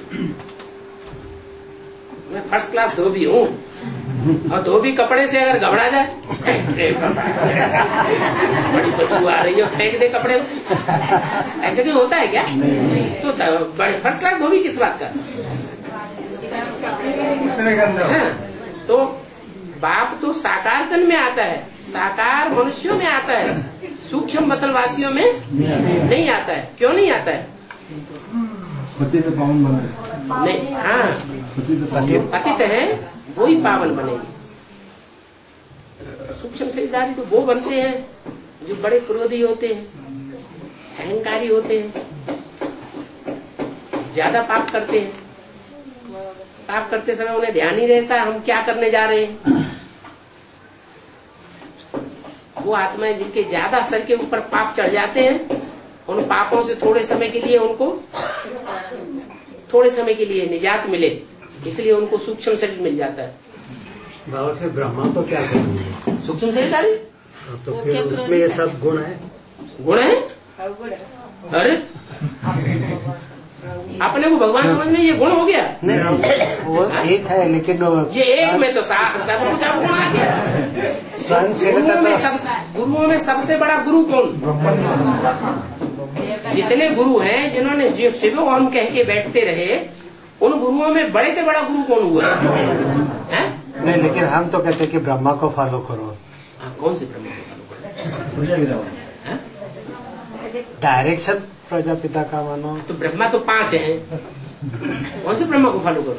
[SPEAKER 2] मैं फर्स्ट क्लास धोबी हूँ और धोबी कपड़े से अगर घबरा जाए, बड़ी बदबू आ रही है, फेंक दे कपड़े को, ऐसे क्यों होता है क्या? तो बड़े फर्स्ट क्लास धोबी किस बात का? हाँ, तो बाप तो साकार तन में आता है, साकार मनुष्यों में आता है, सूक्ष्म मतलवासियों में नहीं आता है। क्यों नहीं आता है?
[SPEAKER 13] पतित पावन बना
[SPEAKER 2] नहीं। हाँ, पतित है वो ही पावन बनेगी। सूक्ष्म शरीरधारी तो वो बनते हैं जो बड़े क्रोधी होते हैं, अहंकारी होते हैं, ज्यादा पाप करते हैं। पाप करते समय उन्हें ध्यान नहीं रहता हम क्या करने जा रहे हैं। वो आत्माएं जिनके ज्यादा सर के ऊपर पाप चढ़ जाते हैं, उन पापों से थोड़े समय के लिए उनको थोड़े समय के लिए निजात मिले, इसलिए उनको सूक्ष्म शरीर मिल जाता है।
[SPEAKER 14] बाबा फिर ब्रह्मा को क्या करेंगे?
[SPEAKER 2] सूक्ष्म शरीरधारी
[SPEAKER 14] तो फिर उसमें ये सब गुण है।
[SPEAKER 2] गुण है? अरे अपने को भगवान समझने ये गुण हो गया?
[SPEAKER 14] नहीं, वो एक है लेकिन
[SPEAKER 2] ये एक में तो सब कुछ अब गुण आ गया। गुरुओं में सब गुरुओं में सबसे बड़ा गुरु कौन? जितने गुरु हैं जिन्होंने जो शिव हम कह के बैठते रहे, उन गुरुओं में बड़े से बड़ा गुरु कौन हुआ है?
[SPEAKER 14] नहीं, लेकिन हम तो कहते कि ब्रह्मा को फॉलो करो।
[SPEAKER 2] आ, कौन से ब्रह्मा को फॉलो करो?
[SPEAKER 14] डायरेक्शन प्रजापिता का मानो
[SPEAKER 2] तो ब्रह्मा तो पांच हैं, कौन से ब्रह्मा को फॉलो करो?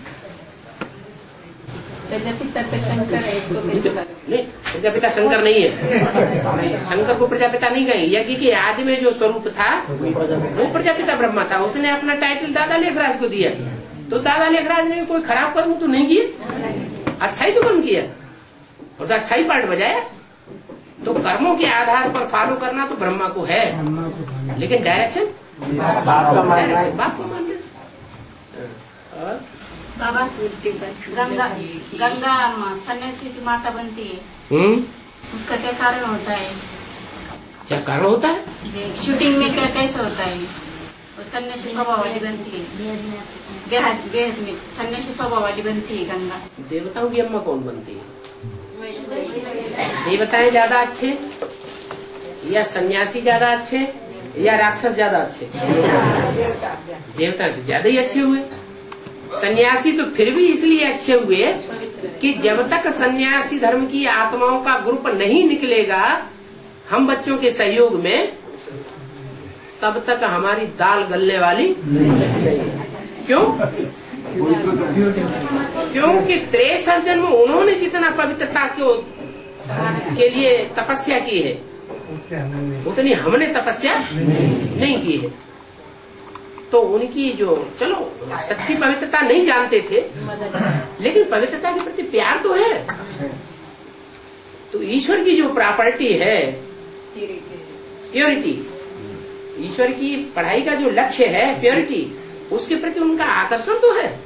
[SPEAKER 10] प्रजापिता तो शंकर है, इसको
[SPEAKER 2] नहीं, प्रजापिता शंकर नहीं है। शंकर को प्रजापिता नहीं कहेंगे। यज्ञ के आदि में जो स्वरूप था वो प्रजापिता ब्रह्मा था। उसने अपना टाइटल दादा लेखराज को दिया, तो दादा लेखराज ने कोई खराब कर्म तो नहीं किया, अच्छा ही तो कर्म किया और तो अच्छा ही पार्ट बजाया। तो कर्मों के आधार पर फॉलो करना तो ब्रह्मा को है, लेकिन डायरेक्शन डायरेक्शन बाप को मान ले।
[SPEAKER 9] बाबा गंगा गंगा सन्यासी की माता बनती है,
[SPEAKER 2] हम्म
[SPEAKER 9] उसका क्या कारण होता है?
[SPEAKER 2] क्या कारण होता है?
[SPEAKER 9] शूटिंग में क्या कैसे होता है? वो सन्यासी स्वभाव वाली बनती है, बेहद में सन्यासी स्वभाव वाली बनती है गंगा।
[SPEAKER 2] देवताओं की अम्मा कौन बनती है? देवताएं ज्यादा अच्छे या सन्यासी ज्यादा अच्छे या राक्षस ज्यादा अच्छे? देवता तो ज्यादा ही अच्छे हुए। सन्यासी तो फिर भी इसलिए अच्छे हुए कि जब तक सन्यासी धर्म की आत्माओं का ग्रुप नहीं निकलेगा हम बच्चों के सहयोग में, तब तक हमारी दाल गलने वाली नहीं। क्यों? क्योंकि त्रेसठ जन्म उन्होंने जितना पवित्रता को के लिए तपस्या की है उतनी हमने तपस्या नहीं की है। तो उनकी जो चलो सच्ची पवित्रता नहीं जानते थे, लेकिन पवित्रता के प्रति प्यार तो है। तो ईश्वर की जो प्रॉपर्टी है प्योरिटी, ईश्वर की पढ़ाई का जो लक्ष्य है प्योरिटी, उसके प्रति उनका आकर्षण तो है।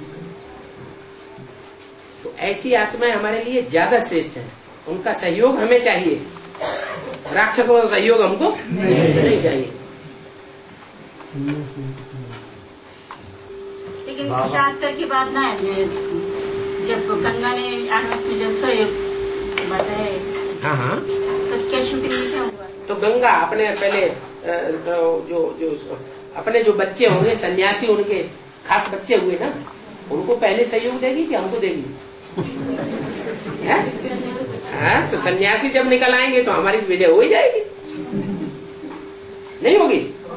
[SPEAKER 2] तो ऐसी आत्माएं हमारे लिए ज्यादा श्रेष्ठ है, उनका सहयोग हमें चाहिए, राक्षसों का सहयोग हमको नहीं, नहीं चाहिए।
[SPEAKER 9] लेकिन छिहत्तर की बात ना है, जब गंगा ने आठ में जब सहयोग बताए,
[SPEAKER 2] हाँ हाँ,
[SPEAKER 9] तो क्या शूटिंग में क्या हुआ?
[SPEAKER 2] तो गंगा अपने पहले जो जो अपने जो बच्चे होंगे सन्यासी, उनके खास बच्चे हुए ना, उनको पहले सहयोग देगी कि हमको देगी? है? है? तो सन्यासी जब निकल आएंगे तो हमारी विजय हो ही जाएगी, नहीं होगी?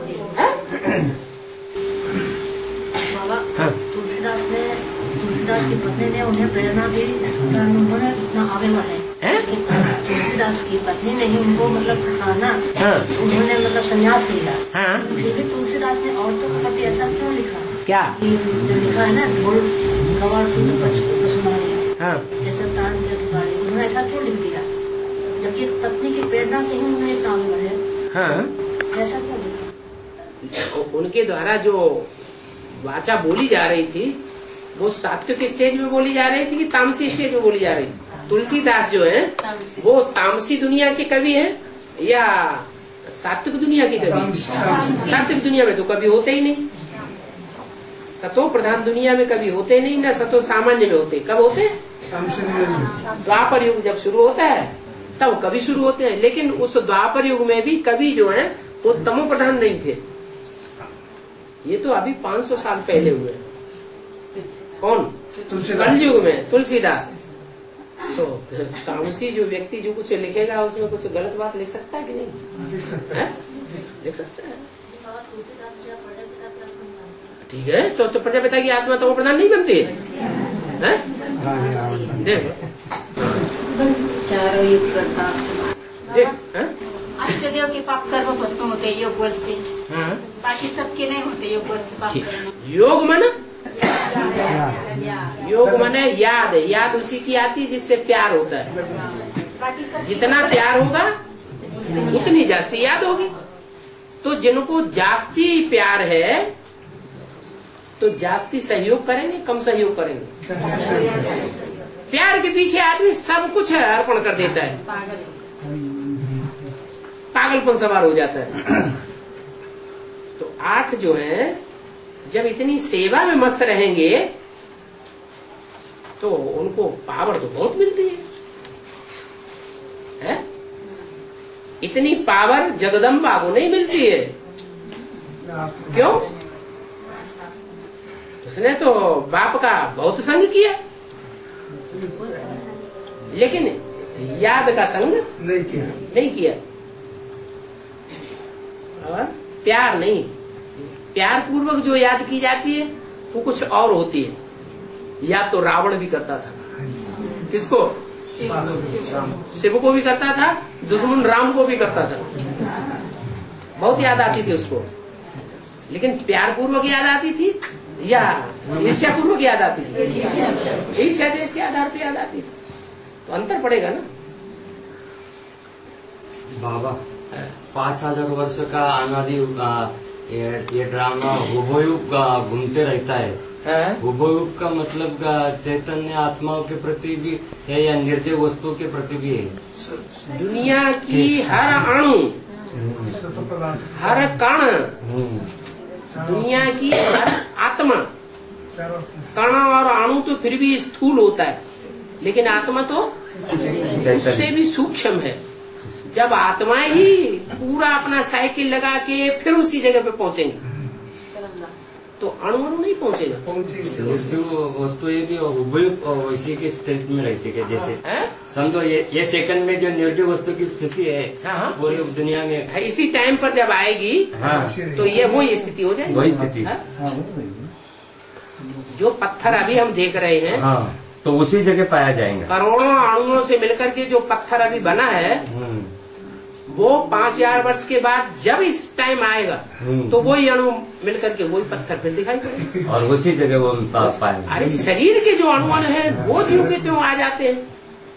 [SPEAKER 6] बाबा हाँ। तुलसीदास ने तुलसीदास की पत्नी ने उन्हें प्रेरणा दी, उन्होंने इतना आगे बढ़े। तुलसीदास की पत्नी ने ही उनको मतलब ना हाँ। उन्होंने मतलब संन्यास लिया, हाँ। फिर भी तुलसीदास ने औरतों के प्रति ऐसा क्यों लिखा?
[SPEAKER 2] क्या
[SPEAKER 6] जो लिखा है ना, बोल गवार सुंदर
[SPEAKER 2] हाँ।
[SPEAKER 6] जैसे तारण के अधिकारी, उन्होंने ऐसा क्यों लिख दिया? जबकि पत्नी की प्रेरणा से ही उन्होंने इतना आगे बढ़े, हाँ। ऐसा क्यों लिखा?
[SPEAKER 2] उनके द्वारा जो वाचा बोली जा रही थी वो सात्विक स्टेज में बोली जा रही थी कि तामसी स्टेज में बोली जा रही थी? तुलसीदास जो है वो तामसी दुनिया के कवि हैं या सात्विक दुनिया के कवि? सात्विक दुनिया में तो कवि होते ही नहीं, सतो प्रधान दुनिया में कवि होते नहीं, ना सतो सामान्य में होते। कब होते? द्वापर युग जब शुरू होता है तब कवि शुरू होते हैं, लेकिन उस द्वापर युग में भी कवि जो है वो तमो प्रधान नहीं थे। ये तो अभी पाँच सौ साल पहले हुए। कौन? कलयुग में तुलसीदास। तो तामसी जो व्यक्ति जो कुछ लिखेगा उसमें कुछ गलत बात लिख सकता है कि नहीं? लिख सकता है, लिख सकता है। ठीक है, तो, तो प्रजापिता की आत्मा तमो प्रधान नहीं बनती है? देखो
[SPEAKER 10] चारों युग प्रथा,
[SPEAKER 2] देख
[SPEAKER 9] अष्टदेव के पाप कर्म भस्म होते हैं योग बल से,
[SPEAKER 2] हाँ।
[SPEAKER 9] बाकी सबके नहीं होते योग बल से पाप कर्म।
[SPEAKER 2] योग माने योग माने याद है, याद उसी की आती जिससे प्यार होता है। जितना प्यार होगा उतनी जास्ती याद होगी। तो जिनको जास्ती प्यार है तो जास्ती सहयोग करेंगे, कम सहयोग करेंगे? प्यार के पीछे आदमी सब कुछ अर्पण कर देता है, पागलपन सवार हो जाता है। तो आठ जो है जब इतनी सेवा में मस्त रहेंगे तो उनको पावर तो बहुत मिलती है, है? इतनी पावर जगदम्बा को नहीं मिलती है। क्यों? उसने तो बाप का बहुत संग किया, लेकिन याद का संग
[SPEAKER 1] नहीं किया
[SPEAKER 2] नहीं किया और प्यार नहीं। प्यार पूर्वक जो याद की जाती है वो कुछ और होती है। याद तो रावण भी करता था। किसको? शिव को भी करता था, दुश्मन राम को भी करता था। बहुत याद आती थी उसको, लेकिन प्यार पूर्वक याद आती थी या ईर्ष्या पूर्वक याद आती थी? ईर्ष्या देश के आधार पर याद आती थी। तो अंतर पड़ेगा ना
[SPEAKER 3] बाबा। पाँच हजार वर्ष का अनादि ये, ये ड्रामा हुबहुब घूमते रहता है। हुबहुब का मतलब चैतन्य आत्माओं के प्रति भी है या निर्जय वस्तुओं के प्रति भी है?
[SPEAKER 2] दुनिया की हर अणु, हर कण, दुनिया की हर आत्मा, कण और अणु तो फिर भी स्थूल होता है, लेकिन आत्मा तो उससे भी सूक्ष्म है। जब आत्मा ही पूरा अपना साइकिल लगा के फिर उसी जगह पे पहुंचेंगे तो अणु अणु नहीं पहुंचेगा।
[SPEAKER 3] निर्जीव वस्तु ये भी हुबहुब इसी की स्थिति में रहती है। जैसे समझो ये ये सेकंड में जो निर्जीव वस्तु की स्थिति है पूरी दुनिया में,
[SPEAKER 2] इसी टाइम पर जब आएगी हाँ, तो ये वही स्थिति हो जाएगी।
[SPEAKER 3] वही स्थिति
[SPEAKER 2] जो पत्थर अभी हम देख रहे हैं
[SPEAKER 3] हाँ, तो उसी जगह पाया जाएगा।
[SPEAKER 2] करोड़ों अणुओं से मिलकर के जो पत्थर अभी बना है वो पांच हजार वर्ष के बाद जब इस टाइम आएगा तो वही अणु मिलकर के वही पत्थर फिर दिखाई पड़ेगा
[SPEAKER 3] और उसी जगह वो पास पाएगा।
[SPEAKER 2] अरे शरीर के जो अणु हैं वो ज्यों के त्यों आ जाते हैं।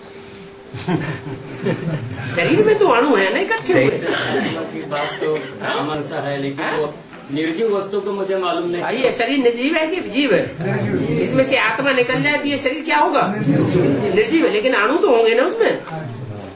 [SPEAKER 2] शरीर में तो अणु है ना इकट्ठे हुए।
[SPEAKER 3] बात तो अमन सा है, लेकिन वो निर्जीव वस्तु को मुझे मालूम नहीं।
[SPEAKER 2] ये शरीर निर्जीव है कि जीव है? इसमें से आत्मा निकल जाए तो ये शरीर क्या होगा? निर्जीव है, लेकिन अणु तो होंगे ना उसमें।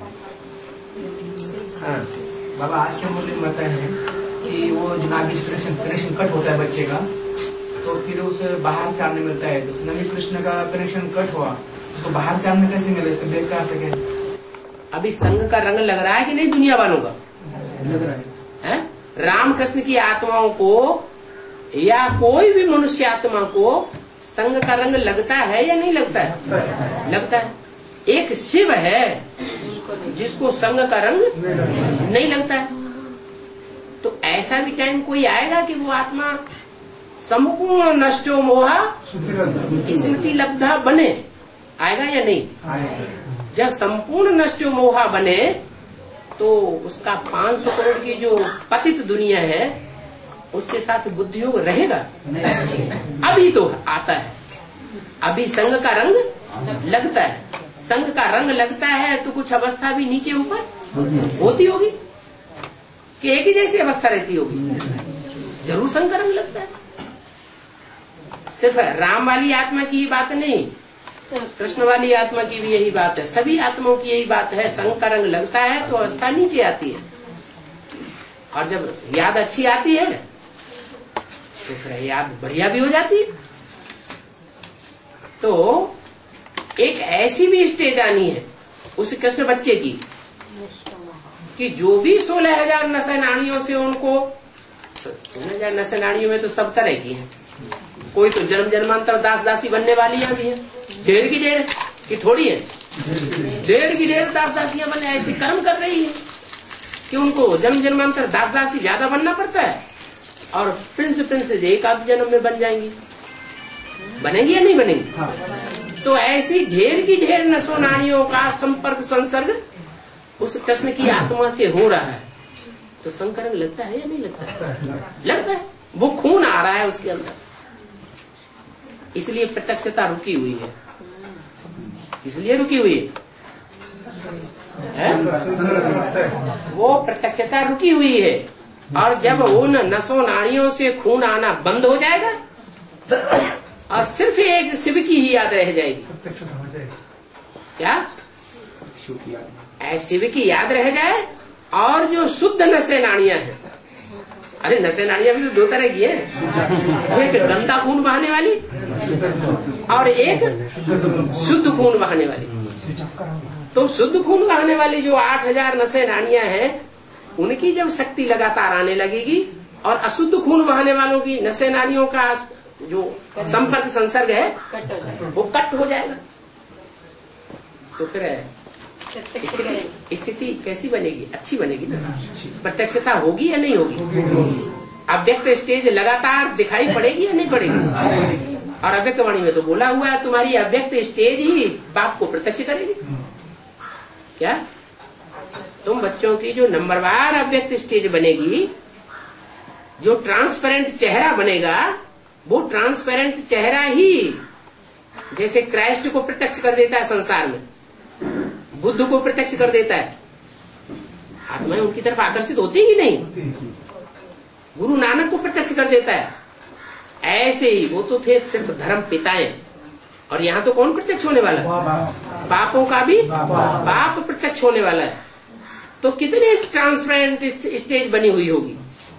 [SPEAKER 1] हाँ बाबा, आज के मूल्य में बताए हैं कि वो जो नाभि कनेक्शन कनेक्शन कट होता है बच्चे का, तो फिर उसे बाहर से आने मिलता है। तो नाभि कृष्ण का कनेक्शन कट हुआ, उसको बाहर से आने कैसे मिले? इसको देख कर सके।
[SPEAKER 2] अभी संघ का रंग लग रहा है कि नहीं दुनिया वालों का?
[SPEAKER 1] लग रहा है।
[SPEAKER 2] है रामकृष्ण की आत्माओं को या कोई भी मनुष्य आत्मा को संघ का रंग लगता है या नहीं लगता है? लगता है। एक शिव है जिसको संघ का रंग नहीं लगता है। तो ऐसा भी टाइम कोई आएगा कि वो आत्मा संपूर्ण नष्टो मोहा स्मृति लब्धा बने, आएगा या नहीं? जब संपूर्ण नष्टो मोहा बने तो उसका पांच सौ करोड़ की जो पतित दुनिया है उसके साथ बुद्धियोग रहेगा? अभी तो आता है, अभी संघ का रंग लगता है। संघ का रंग लगता है तो कुछ अवस्था भी नीचे ऊपर होती होगी कि एक ही जैसी अवस्था रहती होगी? जरूर संघ का रंग लगता है। सिर्फ राम वाली आत्मा की ही बात नहीं, कृष्ण वाली आत्मा की भी यही बात है। सभी आत्माओं की यही बात है। संघ का रंग लगता है तो अवस्था नीचे आती है, और जब याद अच्छी आती है तो फिर याद बढ़िया भी हो जाती है। तो एक ऐसी भी स्टेज आनी है उस कृष्ण बच्चे की कि जो भी सोलह हजार नशे नाड़ियों से उनको, सोलह हजार नशे नाड़ियों में तो सब तरह की है। कोई तो जन्म जन्मांतर दास दासी बनने वालियां भी है, ढेर की ढेर की थोड़ी है, ढेर की ढेर दास दासियां बने ऐसे कर्म कर रही है कि उनको जन्म जन्मांतर दास दासी ज्यादा बनना पड़ता है, और प्रिंस प्रिंसेस एक आध जन्म में बन जाएंगी। बनेगी या नहीं बनेगी? तो ऐसी ढेर की ढेर नसो नाड़ियों का संपर्क संसर्ग उस कृष्ण की आत्मा से हो रहा है, तो संकरण लगता है या नहीं लगता है? लगता है। वो खून आ रहा है उसके अंदर, इसलिए प्रत्यक्षता रुकी हुई है। इसलिए रुकी हुई है, है? वो प्रत्यक्षता रुकी हुई है, और जब उन नसों नाड़ियों से खून आना बंद हो जाएगा और सिर्फ एक शिव की ही याद रह जाएगी। क्या? शिव की याद रह जाए, और जो शुद्ध नशे नाड़ियां हैं, अरे नशे नाड़ियां भी तो दो तरह की है, एक गंदा खून बहाने वाली और एक शुद्ध खून बहाने वाली। तो शुद्ध खून बहाने वाली जो आठ हजार नशे नाड़ियां हैं, उनकी जब शक्ति लगातार आने लगेगी, और अशुद्ध खून बहाने वालों की नशे नाड़ियों का जो संपर्क संसर्ग है वो कट हो जाएगा। तो फिर स्थिति कैसी बनेगी? अच्छी बनेगी ना। प्रत्यक्षता होगी या नहीं होगी? अव्यक्त स्टेज लगातार दिखाई पड़ेगी या नहीं पड़ेगी? और अव्यक्त वाणी में तो बोला हुआ है, तुम्हारी अव्यक्त स्टेज ही बाप को प्रत्यक्ष करेगी। क्या तुम बच्चों की जो नंबरवार अव्यक्त स्टेज बनेगी, जो ट्रांसपेरेंट चेहरा बनेगा, वो ट्रांसपेरेंट चेहरा ही जैसे क्राइस्ट को प्रत्यक्ष कर देता है संसार में, बुद्ध को प्रत्यक्ष कर देता है, आत्माएं उनकी तरफ आकर्षित होती ही नहीं, गुरु नानक को प्रत्यक्ष कर देता है, ऐसे ही वो तो थे सिर्फ धर्म पिताएं, और यहाँ तो कौन प्रत्यक्ष होने वाला है? बापों का भी बाप प्रत्यक्ष होने वाला है। तो कितनी ट्रांसपेरेंट स्टेज बनी हुई होगी।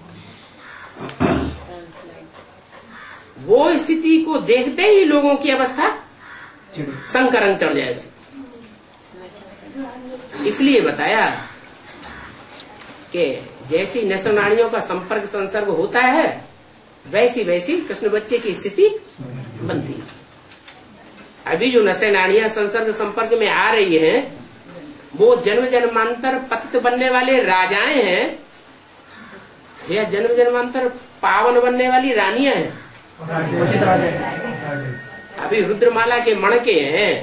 [SPEAKER 2] वो स्थिति को देखते ही लोगों की अवस्था संकरन चढ़ जाएगा। इसलिए बताया कि जैसी नशनाड़ियों का संपर्क संसर्ग होता है, वैसी वैसी कृष्ण बच्चे की स्थिति बनती है। अभी जो नशे नाड़ियां संसर्ग संपर्क में आ रही हैं, वो जन्म जन्मांतर पतित बनने वाले राजाएं हैं या जन्म जन्मांतर पावन बनने वाली रानियां हैं? अभी रुद्रमाला के मणके हैं,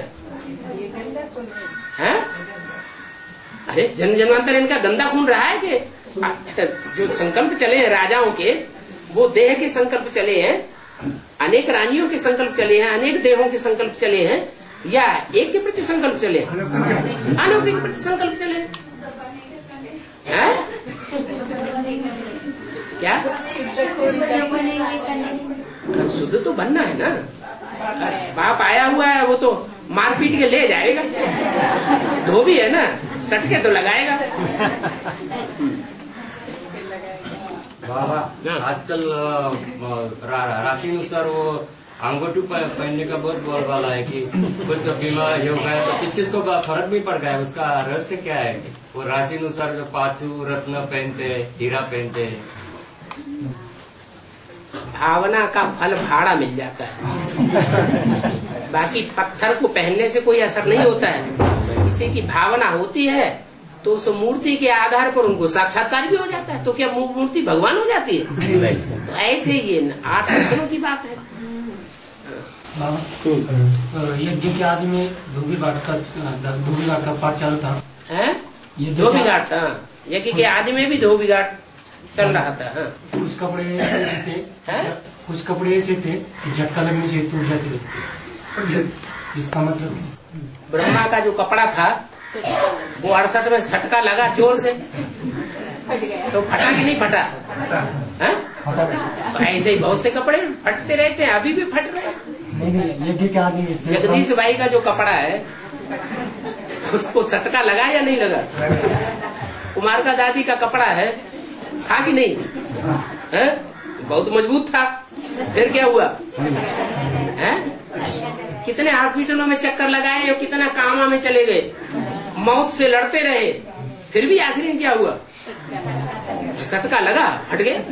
[SPEAKER 2] हैं? अरे जन्म जन्मांतर इनका गंदा खून रहा है कि जो संकल्प चले हैं राजाओं के, वो देह के संकल्प चले हैं, अनेक रानियों के संकल्प चले हैं, अनेक देहों के संकल्प चले हैं, या एक के प्रति संकल्प चले, अनेक के प्रति संकल्प चले हैं? क्या शुद्ध तो बनना है ना। बाप आया हुआ है, वो तो मारपीट के ले जाएगा, धोबी है ना, सटके तो लगाएगा।
[SPEAKER 3] बाबा आजकल रा, राशिनुसार वो अंगूठी पहनने का बहुत बोलबाला है कि कुछ बीमार हो गया तो किस किस को फर्क भी पड़ गया है, उसका रहस्य क्या है? वो राशिनुसार जो पांचू रत्न पहनते हैं, हीरा पहनते हैं।
[SPEAKER 2] भावना का फल भाड़ा मिल जाता है, बाकी पत्थर को पहनने से कोई असर नहीं होता है। किसी की भावना होती है तो उस मूर्ति के आधार पर उनको साक्षात्कार भी हो जाता है। तो क्या मूर्ति भगवान हो जाती है? तो ऐसे ये आठ रत्नों की बात है।
[SPEAKER 5] यज्ञ के आदि में धोबी घाट का धोबी घाट का पाठ चालू था।
[SPEAKER 2] धोबी घाट, यज्ञ के आदि में भी धोबी घाट चल रहा था। हाँ।
[SPEAKER 5] कुछ कपड़े ऐसे थे, है? कुछ कपड़े ऐसे थे कि झटका लगने से टूट जाते थे। इसका मतलब
[SPEAKER 2] ब्रह्मा का जो कपड़ा था वो अड़सठ में झटका लगा जोर से, तो फटा कि नहीं फटा? है? तो ऐसे ही बहुत से कपड़े फटते रहते हैं, अभी भी फट रहे हैं। जगदीश भाई का जो कपड़ा है उसको झटका लगा या नहीं लगा? कुमार का दादी का कपड़ा है, था कि नहीं? है? बहुत मजबूत था, फिर क्या हुआ? है? कितने हॉस्पिटलों में चक्कर लगाए और कितना कामा में चले गए, मौत से लड़ते रहे, फिर भी आखिर क्या हुआ? झटका लगा, फट गए।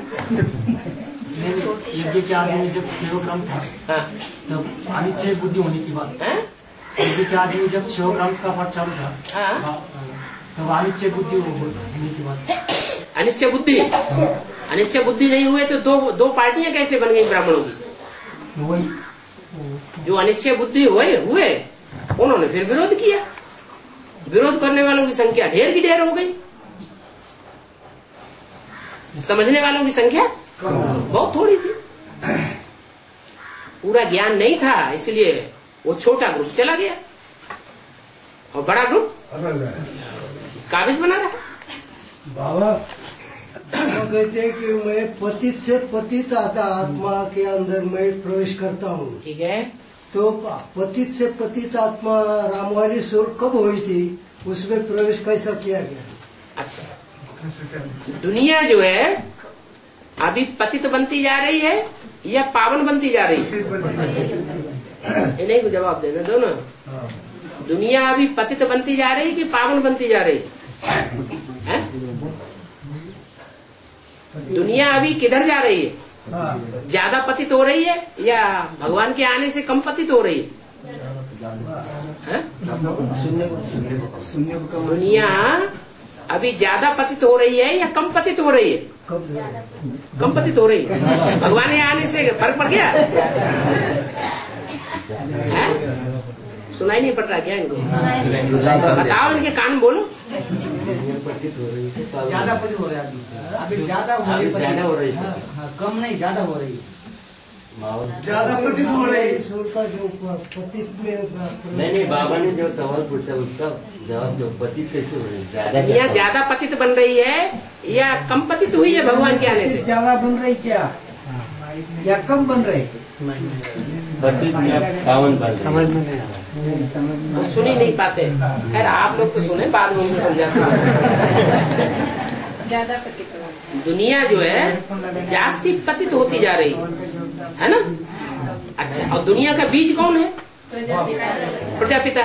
[SPEAKER 5] यज्ञ के आदि में जब सेवग्राम था, हाँ। तब अनिश्चय बुद्धि होने की बात है। यज्ञ के आदि में जब सेवग्राम का पाठ चालू था, हाँ। तब अनिश्चय बुद्धि होने की बात है।
[SPEAKER 2] अनिश्चय बुद्धि, अनिश्चय बुद्धि नहीं हुए तो दो दो पार्टियां कैसे बन गई ब्राह्मणों की?
[SPEAKER 5] वही
[SPEAKER 2] जो अनिश्चय बुद्धि हुए हुए उन्होंने फिर विरोध किया, विरोध करने वालों की संख्या ढेर की ढेर हो गई, समझने वालों की संख्या बहुत थोड़ी थी। पूरा ज्ञान नहीं था, इसलिए वो छोटा ग्रुप चला गया और बड़ा ग्रुप काबिज बना रहा।
[SPEAKER 15] बाबा वो कहते हैं कि मैं पतित से पतित आता आत्मा के अंदर मैं प्रवेश करता हूँ।
[SPEAKER 2] ठीक है।
[SPEAKER 15] तो पतित से पतित आत्मा रामवाली स्वरूप कब हुई थी उसमें प्रवेश कैसा किया गया?
[SPEAKER 2] अच्छा, दुनिया जो है अभी पतित बनती जा रही है या पावन बनती जा रही है? इन्हीं को जवाब देना दोनों। दुनिया अभी पतित बनती जा रही है कि पावन बनती जा रही है? दुनिया अभी किधर जा रही है? ज्यादा पतित हो रही है या भगवान के आने से कम पतित हो रही है? दुनिया अभी ज्यादा पतित हो रही है या कम पतित हो रही है? कम पतित हो रही है। भगवान के आने से फर्क पड़ गया? है? सुनाई नहीं पड़ रहा क्या इनको? बताओ, इनके कान बोलो।
[SPEAKER 16] ज्यादा पतित हो रहा है अभी अभी ज्यादा हो रही है, कम नहीं, ज्यादा हो रही है।
[SPEAKER 15] ज्यादा पतित हो रही है। पतित में
[SPEAKER 3] नहीं नहीं, बाबा ने जो सवाल पूछा उसका जवाब दो। पतित कैसे हो रही है?
[SPEAKER 2] या ज्यादा पतित बन रही है या कम पतित हुई है भगवान के आने से?
[SPEAKER 16] ज्यादा बन रही क्या या कम बन रही?
[SPEAKER 3] पतित में पावन बन
[SPEAKER 14] समझ में नहीं आ रहा।
[SPEAKER 2] सुन ही नहीं पाते। खैर आप लोग तो सुने, बाद में उनको समझाते हैं।
[SPEAKER 10] ज्यादा पतित
[SPEAKER 2] दुनिया जो है जास्ती पतित होती जा रही है ना। अच्छा, और दुनिया का बीज कौन है? प्रजापिता।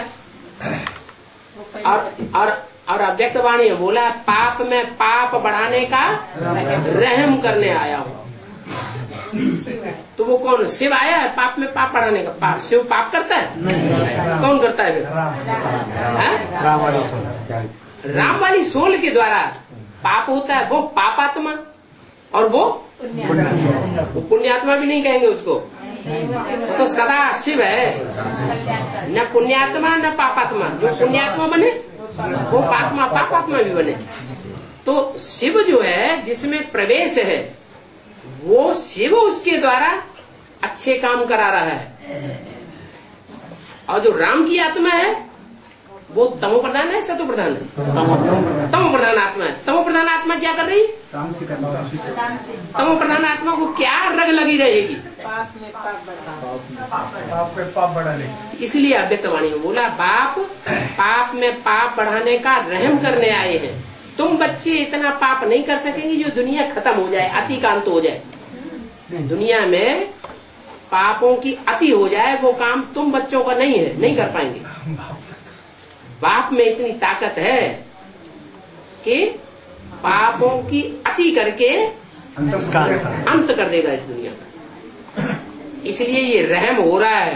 [SPEAKER 2] और और और अव्यक्त वाणी है, बोला पाप में पाप बढ़ाने का रहम करने आया हूँ। तो वो कौन? शिव आया है पाप में पाप बढ़ाने का? पाप शिव पाप करता है? कौन करता है फिर?
[SPEAKER 14] राम वाली सोल।
[SPEAKER 2] राम वाली सोल के द्वारा पाप होता है। वो पापात्मा और वो वो पुण्यात्मा भी नहीं कहेंगे उसको, तो सदा शिव है। न पुण्यात्मा न पापात्मा। जो पुण्यात्मा बने वो पात्मा पापात्मा भी बने। तो शिव जो है जिसमें प्रवेश है, वो शिव उसके द्वारा अच्छे काम करा रहा है। और जो राम की आत्मा है वो तमो प्रधान है, सतो प्रधान है? तमो प्रधान आत्मा है। तमो प्रधान आत्मा क्या कर रही है? तमो प्रधान आत्मा को क्या रग लगी रहेगी?
[SPEAKER 10] पाप में पाप
[SPEAKER 15] पाप में पाप बढ़ाने।
[SPEAKER 2] इसलिए अव्यक्त वाणी में बोला बाप पाप में पाप बढ़ाने का रहम करने आए हैं। तुम बच्चे इतना पाप नहीं कर सकेंगे जो दुनिया खत्म हो जाए, अतिकांत हो जाए। दुनिया में पापों की अति हो जाए, वो काम तुम बच्चों का नहीं है, नहीं कर पाएंगे। बाप में इतनी ताकत है कि पापों की अति करके अंत कर देगा इस दुनिया का। इसलिए ये रहम हो रहा है।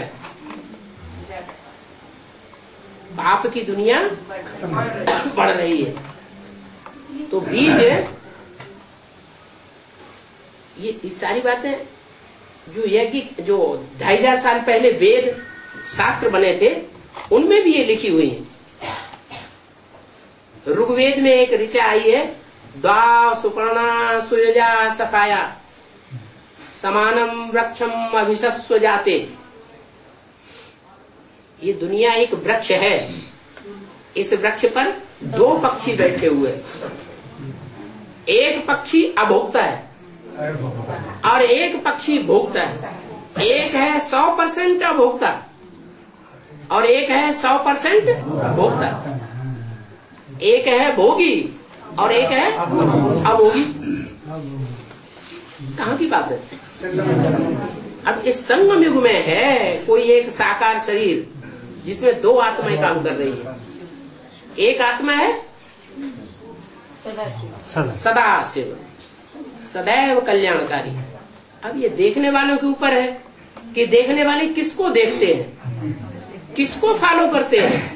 [SPEAKER 2] पाप की दुनिया बढ़ रही है। तो बीज ये इस सारी बातें जो यज्ञ जो ढाई हजार साल पहले वेद शास्त्र बने थे उनमें भी ये लिखी हुई है। ऋग्वेद में एक ऋचा आई है, द्वा सुपर्णा सुयजा सखाया समानम वृक्षम अभिशस्व जाते। ये दुनिया एक वृक्ष है। इस वृक्ष पर दो पक्षी बैठे हुए, एक पक्षी अभोक्ता है और एक पक्षी भोक्ता है। एक है सौ परसेंट अभोक्ता और एक है सौ परसेंट भोक्ता। एक है भोगी और एक है अभोगी। कहाँ की बात है? अब इस संगम युग में है कोई एक साकार शरीर जिसमें दो आत्माएं काम कर रही है। एक आत्मा है सदा शिव, सदैव कल्याणकारी। अब ये देखने वालों के ऊपर है कि देखने वाले किसको देखते हैं, किसको फॉलो करते हैं।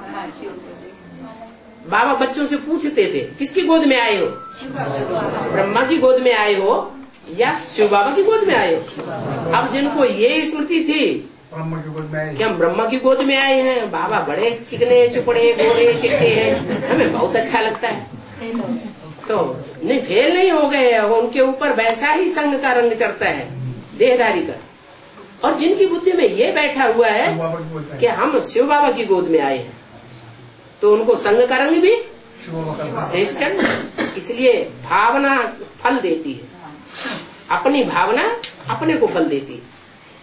[SPEAKER 2] बाबा बच्चों से पूछते थे किसकी गोद में आए हो? ब्रह्मा की गोद में आए हो या शिव बाबा की गोद में आए हो? अब जिनको ये स्मृति थी कि हम ब्रह्मा की गोद में आए हैं, बाबा बड़े चिकने चुपड़े गोरे चिट्टे हैं, हमें बहुत अच्छा लगता है, तो नहीं फेल नहीं हो गए। उनके ऊपर वैसा ही संग का रंग चढ़ता है, देहधारी का। और जिनकी बुद्धि में ये बैठा हुआ है कि हम शिव बाबा की गोद में आए हैं, तो उनको संग का रंग भी शेष चढ़। इसलिए भावना फल देती है, अपनी भावना अपने को फल देती है।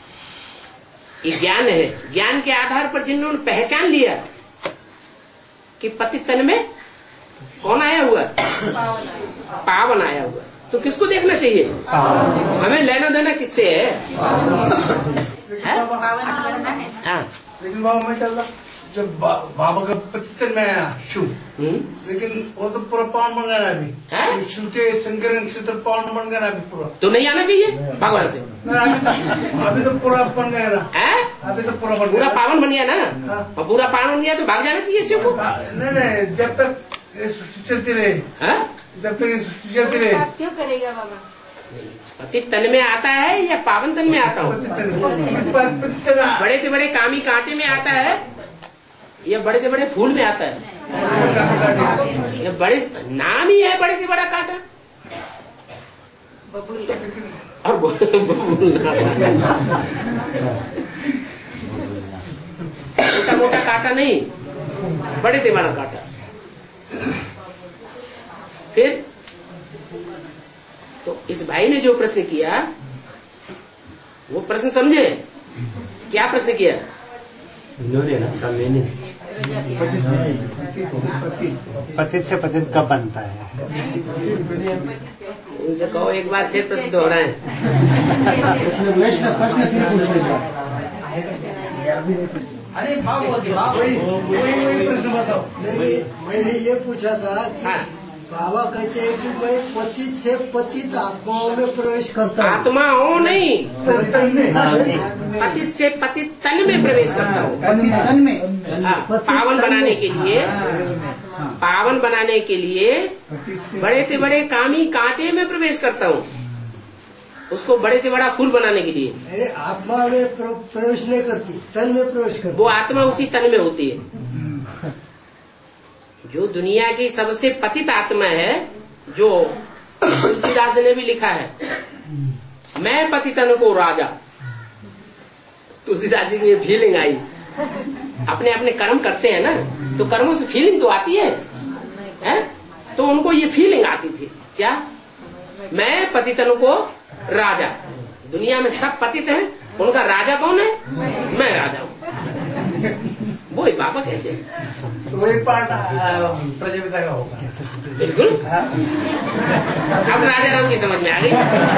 [SPEAKER 2] ये ज्ञान है। ज्ञान के आधार पर जिन्होंने पहचान लिया कि पतित तन में कौन आया हुआ? पावन आया हुआ। तो किसको देखना चाहिए? हमें लेना देना किससे है? हाँ,
[SPEAKER 15] लेकिन बाबा मैं चल रहा जब बा, बाबा का पतितन में आया शिव, लेकिन वो तो पूरा पावन बन गया ना अभी। शिव के शंकर नक्षत्र पावन बन गया ना अभी पूरा।
[SPEAKER 2] तो नहीं आना चाहिए भगवान से?
[SPEAKER 15] अभी तो पूरा बन गया ना। अभी तो पूरा बन
[SPEAKER 2] पूरा पावन बन गया ना। और पूरा पावन बन गया तो भाग जाना चाहिए शिव को?
[SPEAKER 15] नहीं नहीं, जब तक ये सृष्टि चलती रहे, जब तक ये सृष्टि चलती रहे।
[SPEAKER 10] क्यों करेगा बाबा?
[SPEAKER 2] पतित तन में आता है या पावन तन में आता हूँ? बड़े से बड़े कामी कांटे में आता है या बड़े से बड़े फूल में आता है? ये बड़े नाम ही है बड़े से बड़ा कांटा। और छोटा मोटा कांटा नहीं, बड़े से बड़ा कांटा। फिर तो इस भाई ने जो प्रश्न किया वो प्रश्न समझे? क्या प्रश्न किया?
[SPEAKER 14] पतित से पतित कब बनता है?
[SPEAKER 2] उनसे कहो एक बार फिर प्रश्न दोहराएं।
[SPEAKER 15] अरे वही वही प्रश्न बताओ। मैंने ये पूछा था कि बाबा कहते हैं कि मैं पतित से पतित आत्माओं में प्रवेश करता हूँ।
[SPEAKER 2] आत्माओं नहीं, पतित से पतित तन में प्रवेश करता हूँ।
[SPEAKER 7] तन में
[SPEAKER 2] पावन बनाने के लिए, पावन बनाने के लिए बड़े से बड़े कामी कांटे में प्रवेश करता हूँ, उसको बड़े से बड़ा फूल बनाने के लिए।
[SPEAKER 15] अरे आत्मा में प्रवेश नहीं करती, तन में प्रवेश करती।
[SPEAKER 2] वो आत्मा उसी तन में होती है। जो दुनिया की सबसे पतित आत्मा है, जो तुलसीदास ने भी लिखा है, मैं पतितन को राजा। तुलसीदास जी की ये फीलिंग आई। अपने अपने कर्म करते हैं ना, तो कर्मों से फीलिंग तो आती है, है? तो उनको ये फीलिंग आती थी क्या? मैं पतितन को राजा। दुनिया में सब पतित हैं, उनका राजा कौन है? मैं राजा हूँ। वही बाबा कहते हैं।
[SPEAKER 15] वही पार्ट प्रजापिता का होगा।
[SPEAKER 2] बिल्कुल। अब राजा राम की समझ में आ गई।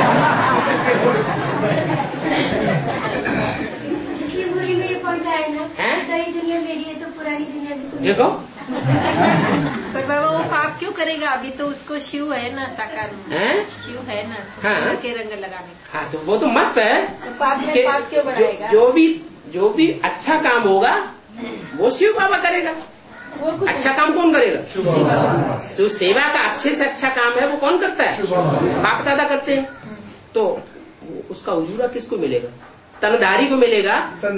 [SPEAKER 4] मुरली में ये पॉइंट आया ना, नई दुनिया मेरी है तो पुरानी दुनिया भी।
[SPEAKER 2] देखो
[SPEAKER 10] पर बाबा वो पाप क्यों करेगा? अभी तो उसको शिव है ना साकार में, शिव है ना
[SPEAKER 2] हाँ?
[SPEAKER 10] के रंग लगाने।
[SPEAKER 2] हाँ, तो वो तो मस्त है।
[SPEAKER 10] तो पाप में पाप क्यों बढ़ाएगा?
[SPEAKER 2] जो, जो भी जो भी अच्छा काम होगा वो शिव बाबा करेगा। अच्छा काम कौन करेगा? शिव सेवा का अच्छे से अच्छा काम है वो कौन करता है? बाप दादा करते हैं। तो उसका उजूरा किसको मिलेगा? तनधारी को मिलेगा,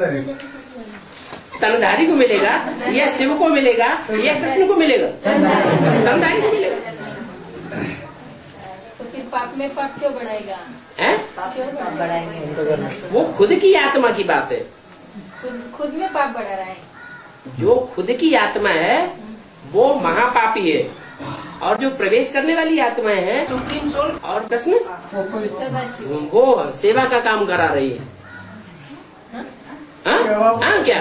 [SPEAKER 2] तनधारी को मिलेगा या शिव को मिलेगा या कृष्ण को मिलेगा? तनधारी को मिलेगा।
[SPEAKER 10] तो फिर पाप में पाप क्यों बढ़ाएगा?
[SPEAKER 2] है?
[SPEAKER 10] क्यों बढ़ाएंगे?
[SPEAKER 2] वो खुद की आत्मा की बात है।
[SPEAKER 10] खुद में पाप बढ़ा रहा है।
[SPEAKER 2] जो खुद की आत्मा है वो महापापी है, और जो प्रवेश करने वाली आत्मा है सुप्रीम सोल और कृष्ण, वो सेवा का काम करा रही है। हाँ हाँ क्या?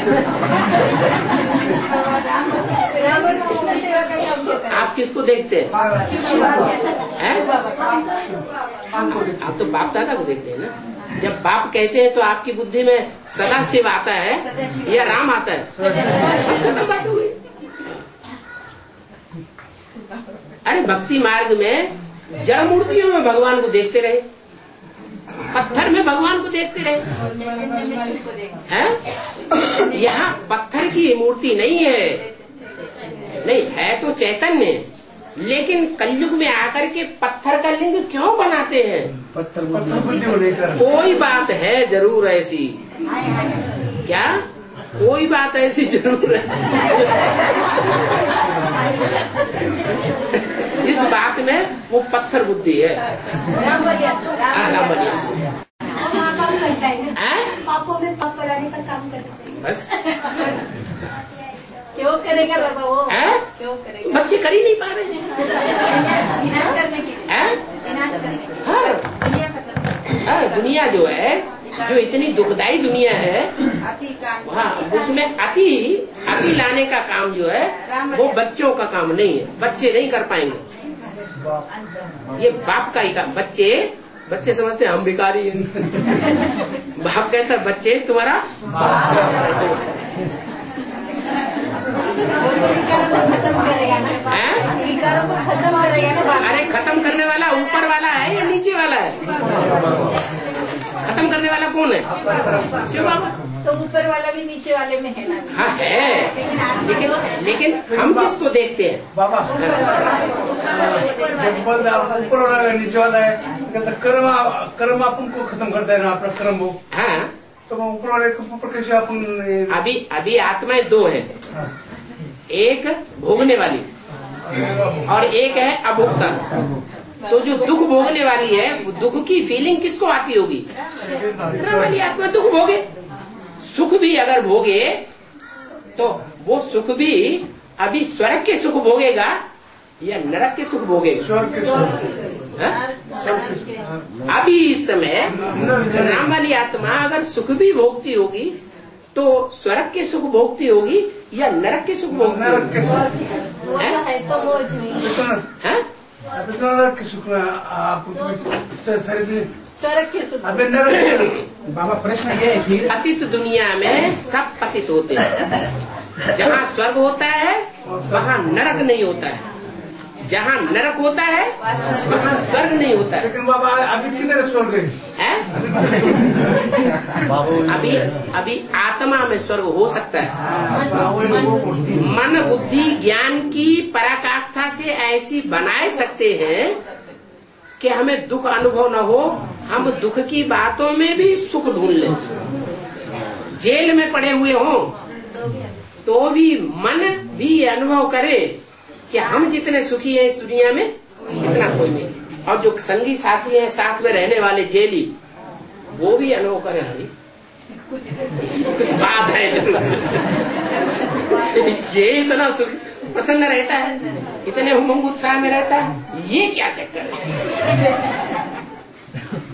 [SPEAKER 2] आप किसको देखते हैं? आप तो बाप दादा को देखते हैं ना। जब बाप कहते हैं तो आपकी बुद्धि में सदा शिव आता है या राम आता है? बात हो गई। अरे भक्ति मार्ग में जड़ मूर्तियों में भगवान को देखते रहे, पत्थर में भगवान को देखते रहे हैं। यहाँ पत्थर की मूर्ति नहीं है, नहीं है तो चैतन्य, लेकिन कलयुग में आकर के पत्थर का लिंग क्यों बनाते हैं?
[SPEAKER 15] पत्थर पत्थर
[SPEAKER 2] कोई बात है जरूर ऐसी। क्या? कोई बात ऐसी जरूर है जिस बात में वो पत्थर बुद्धि है।
[SPEAKER 4] राम बढ़िया,
[SPEAKER 2] राम बढ़िया।
[SPEAKER 4] पापों में पाप बढ़ाने का काम करते हैं
[SPEAKER 2] बस।
[SPEAKER 10] क्यों करेगा बाबा वो?
[SPEAKER 2] है?
[SPEAKER 10] क्यों करेगा?
[SPEAKER 2] बच्चे कर ही नहीं पा रहे हैं।
[SPEAKER 10] विनाश करने के लिए।
[SPEAKER 2] है?
[SPEAKER 10] विनाश करने के लिए।
[SPEAKER 2] हाँ,
[SPEAKER 10] दुनिया का
[SPEAKER 2] हाँ, दुनिया जो है जो इतनी दुखदाई दुनिया है, हाँ, उसमें अति अति लाने का काम जो है वो बच्चों का काम नहीं है, बच्चे नहीं कर पाएंगे, ये बाप का ही काम। बच्चे बच्चे समझते हैं हम भिखारी हैं, बाप कहता है बच्चे तुम्हारा
[SPEAKER 10] खत्म करेगा ना, विकारों को खत्म करेगा ना।
[SPEAKER 2] अरे खत्म करने वाला ऊपर वाला है या नीचे वाला है? खत्म करने वाला कौन है? शिव बाबा।
[SPEAKER 10] तो ऊपर वाला भी नीचे वाले में है ना?
[SPEAKER 2] हाँ है, लेकिन लेकिन हम किसको देखते हैं?
[SPEAKER 15] बाबा ऊपर वाला है नीचे वाला है, कर्म कर्म अपन को खत्म करता है ना, अपना कर्म वो।
[SPEAKER 2] हाँ,
[SPEAKER 15] तो ऊपर वाले के ऊपर कैसे अपन?
[SPEAKER 2] अभी अभी आत्माएं दो है, एक भोगने वाली और एक है अभोक्ता। तो जो दुख भोगने वाली है, वो दुख की फीलिंग किसको आती होगी? वाली आत्मा दुख भोगे। सुख भी अगर भोगे तो वो सुख भी अभी स्वर्ग के सुख भोगेगा या नरक के सुख भोगेगा?
[SPEAKER 15] स्वर्ग के सुख।
[SPEAKER 2] अभी इस समय राम वाली आत्मा अगर सुख भी भोगती होगी तो स्वर्ग के सुख भोगती होगी या नरक के सुख भोगती होगी?
[SPEAKER 15] नरक के सुख।
[SPEAKER 10] वो तो है तो वो
[SPEAKER 15] नरक के सुख में आप
[SPEAKER 10] स्वर्ग के सुख।
[SPEAKER 15] अबे नरक। बाबा प्रश्न ये है कि
[SPEAKER 2] पतित दुनिया में सब पतित होते हैं। जहाँ स्वर्ग होता है वहाँ नरक नहीं होता है, जहाँ नरक होता है वहाँ स्वर्ग नहीं होता है।
[SPEAKER 15] लेकिन बाबा अभी किधर स्वर्ग है?
[SPEAKER 2] अभी अभी आत्मा में स्वर्ग हो सकता है। मन बुद्धि ज्ञान की पराकाष्ठा से ऐसी बनाए सकते हैं कि हमें दुख अनुभव न हो, हम दुख की बातों में भी सुख ढूंढ लें। जेल में पड़े हुए हों तो भी मन भी अनुभव करे कि हम जितने सुखी हैं इस दुनिया में इतना कोई नहीं। और जो संगी साथी हैं, साथ में रहने वाले जेली, वो भी अनुभव करे भाई कुछ बात है। ये इतना सुख प्रसन्न रहता है, इतने उमंग उत्साह में रहता है, ये क्या चक्कर है?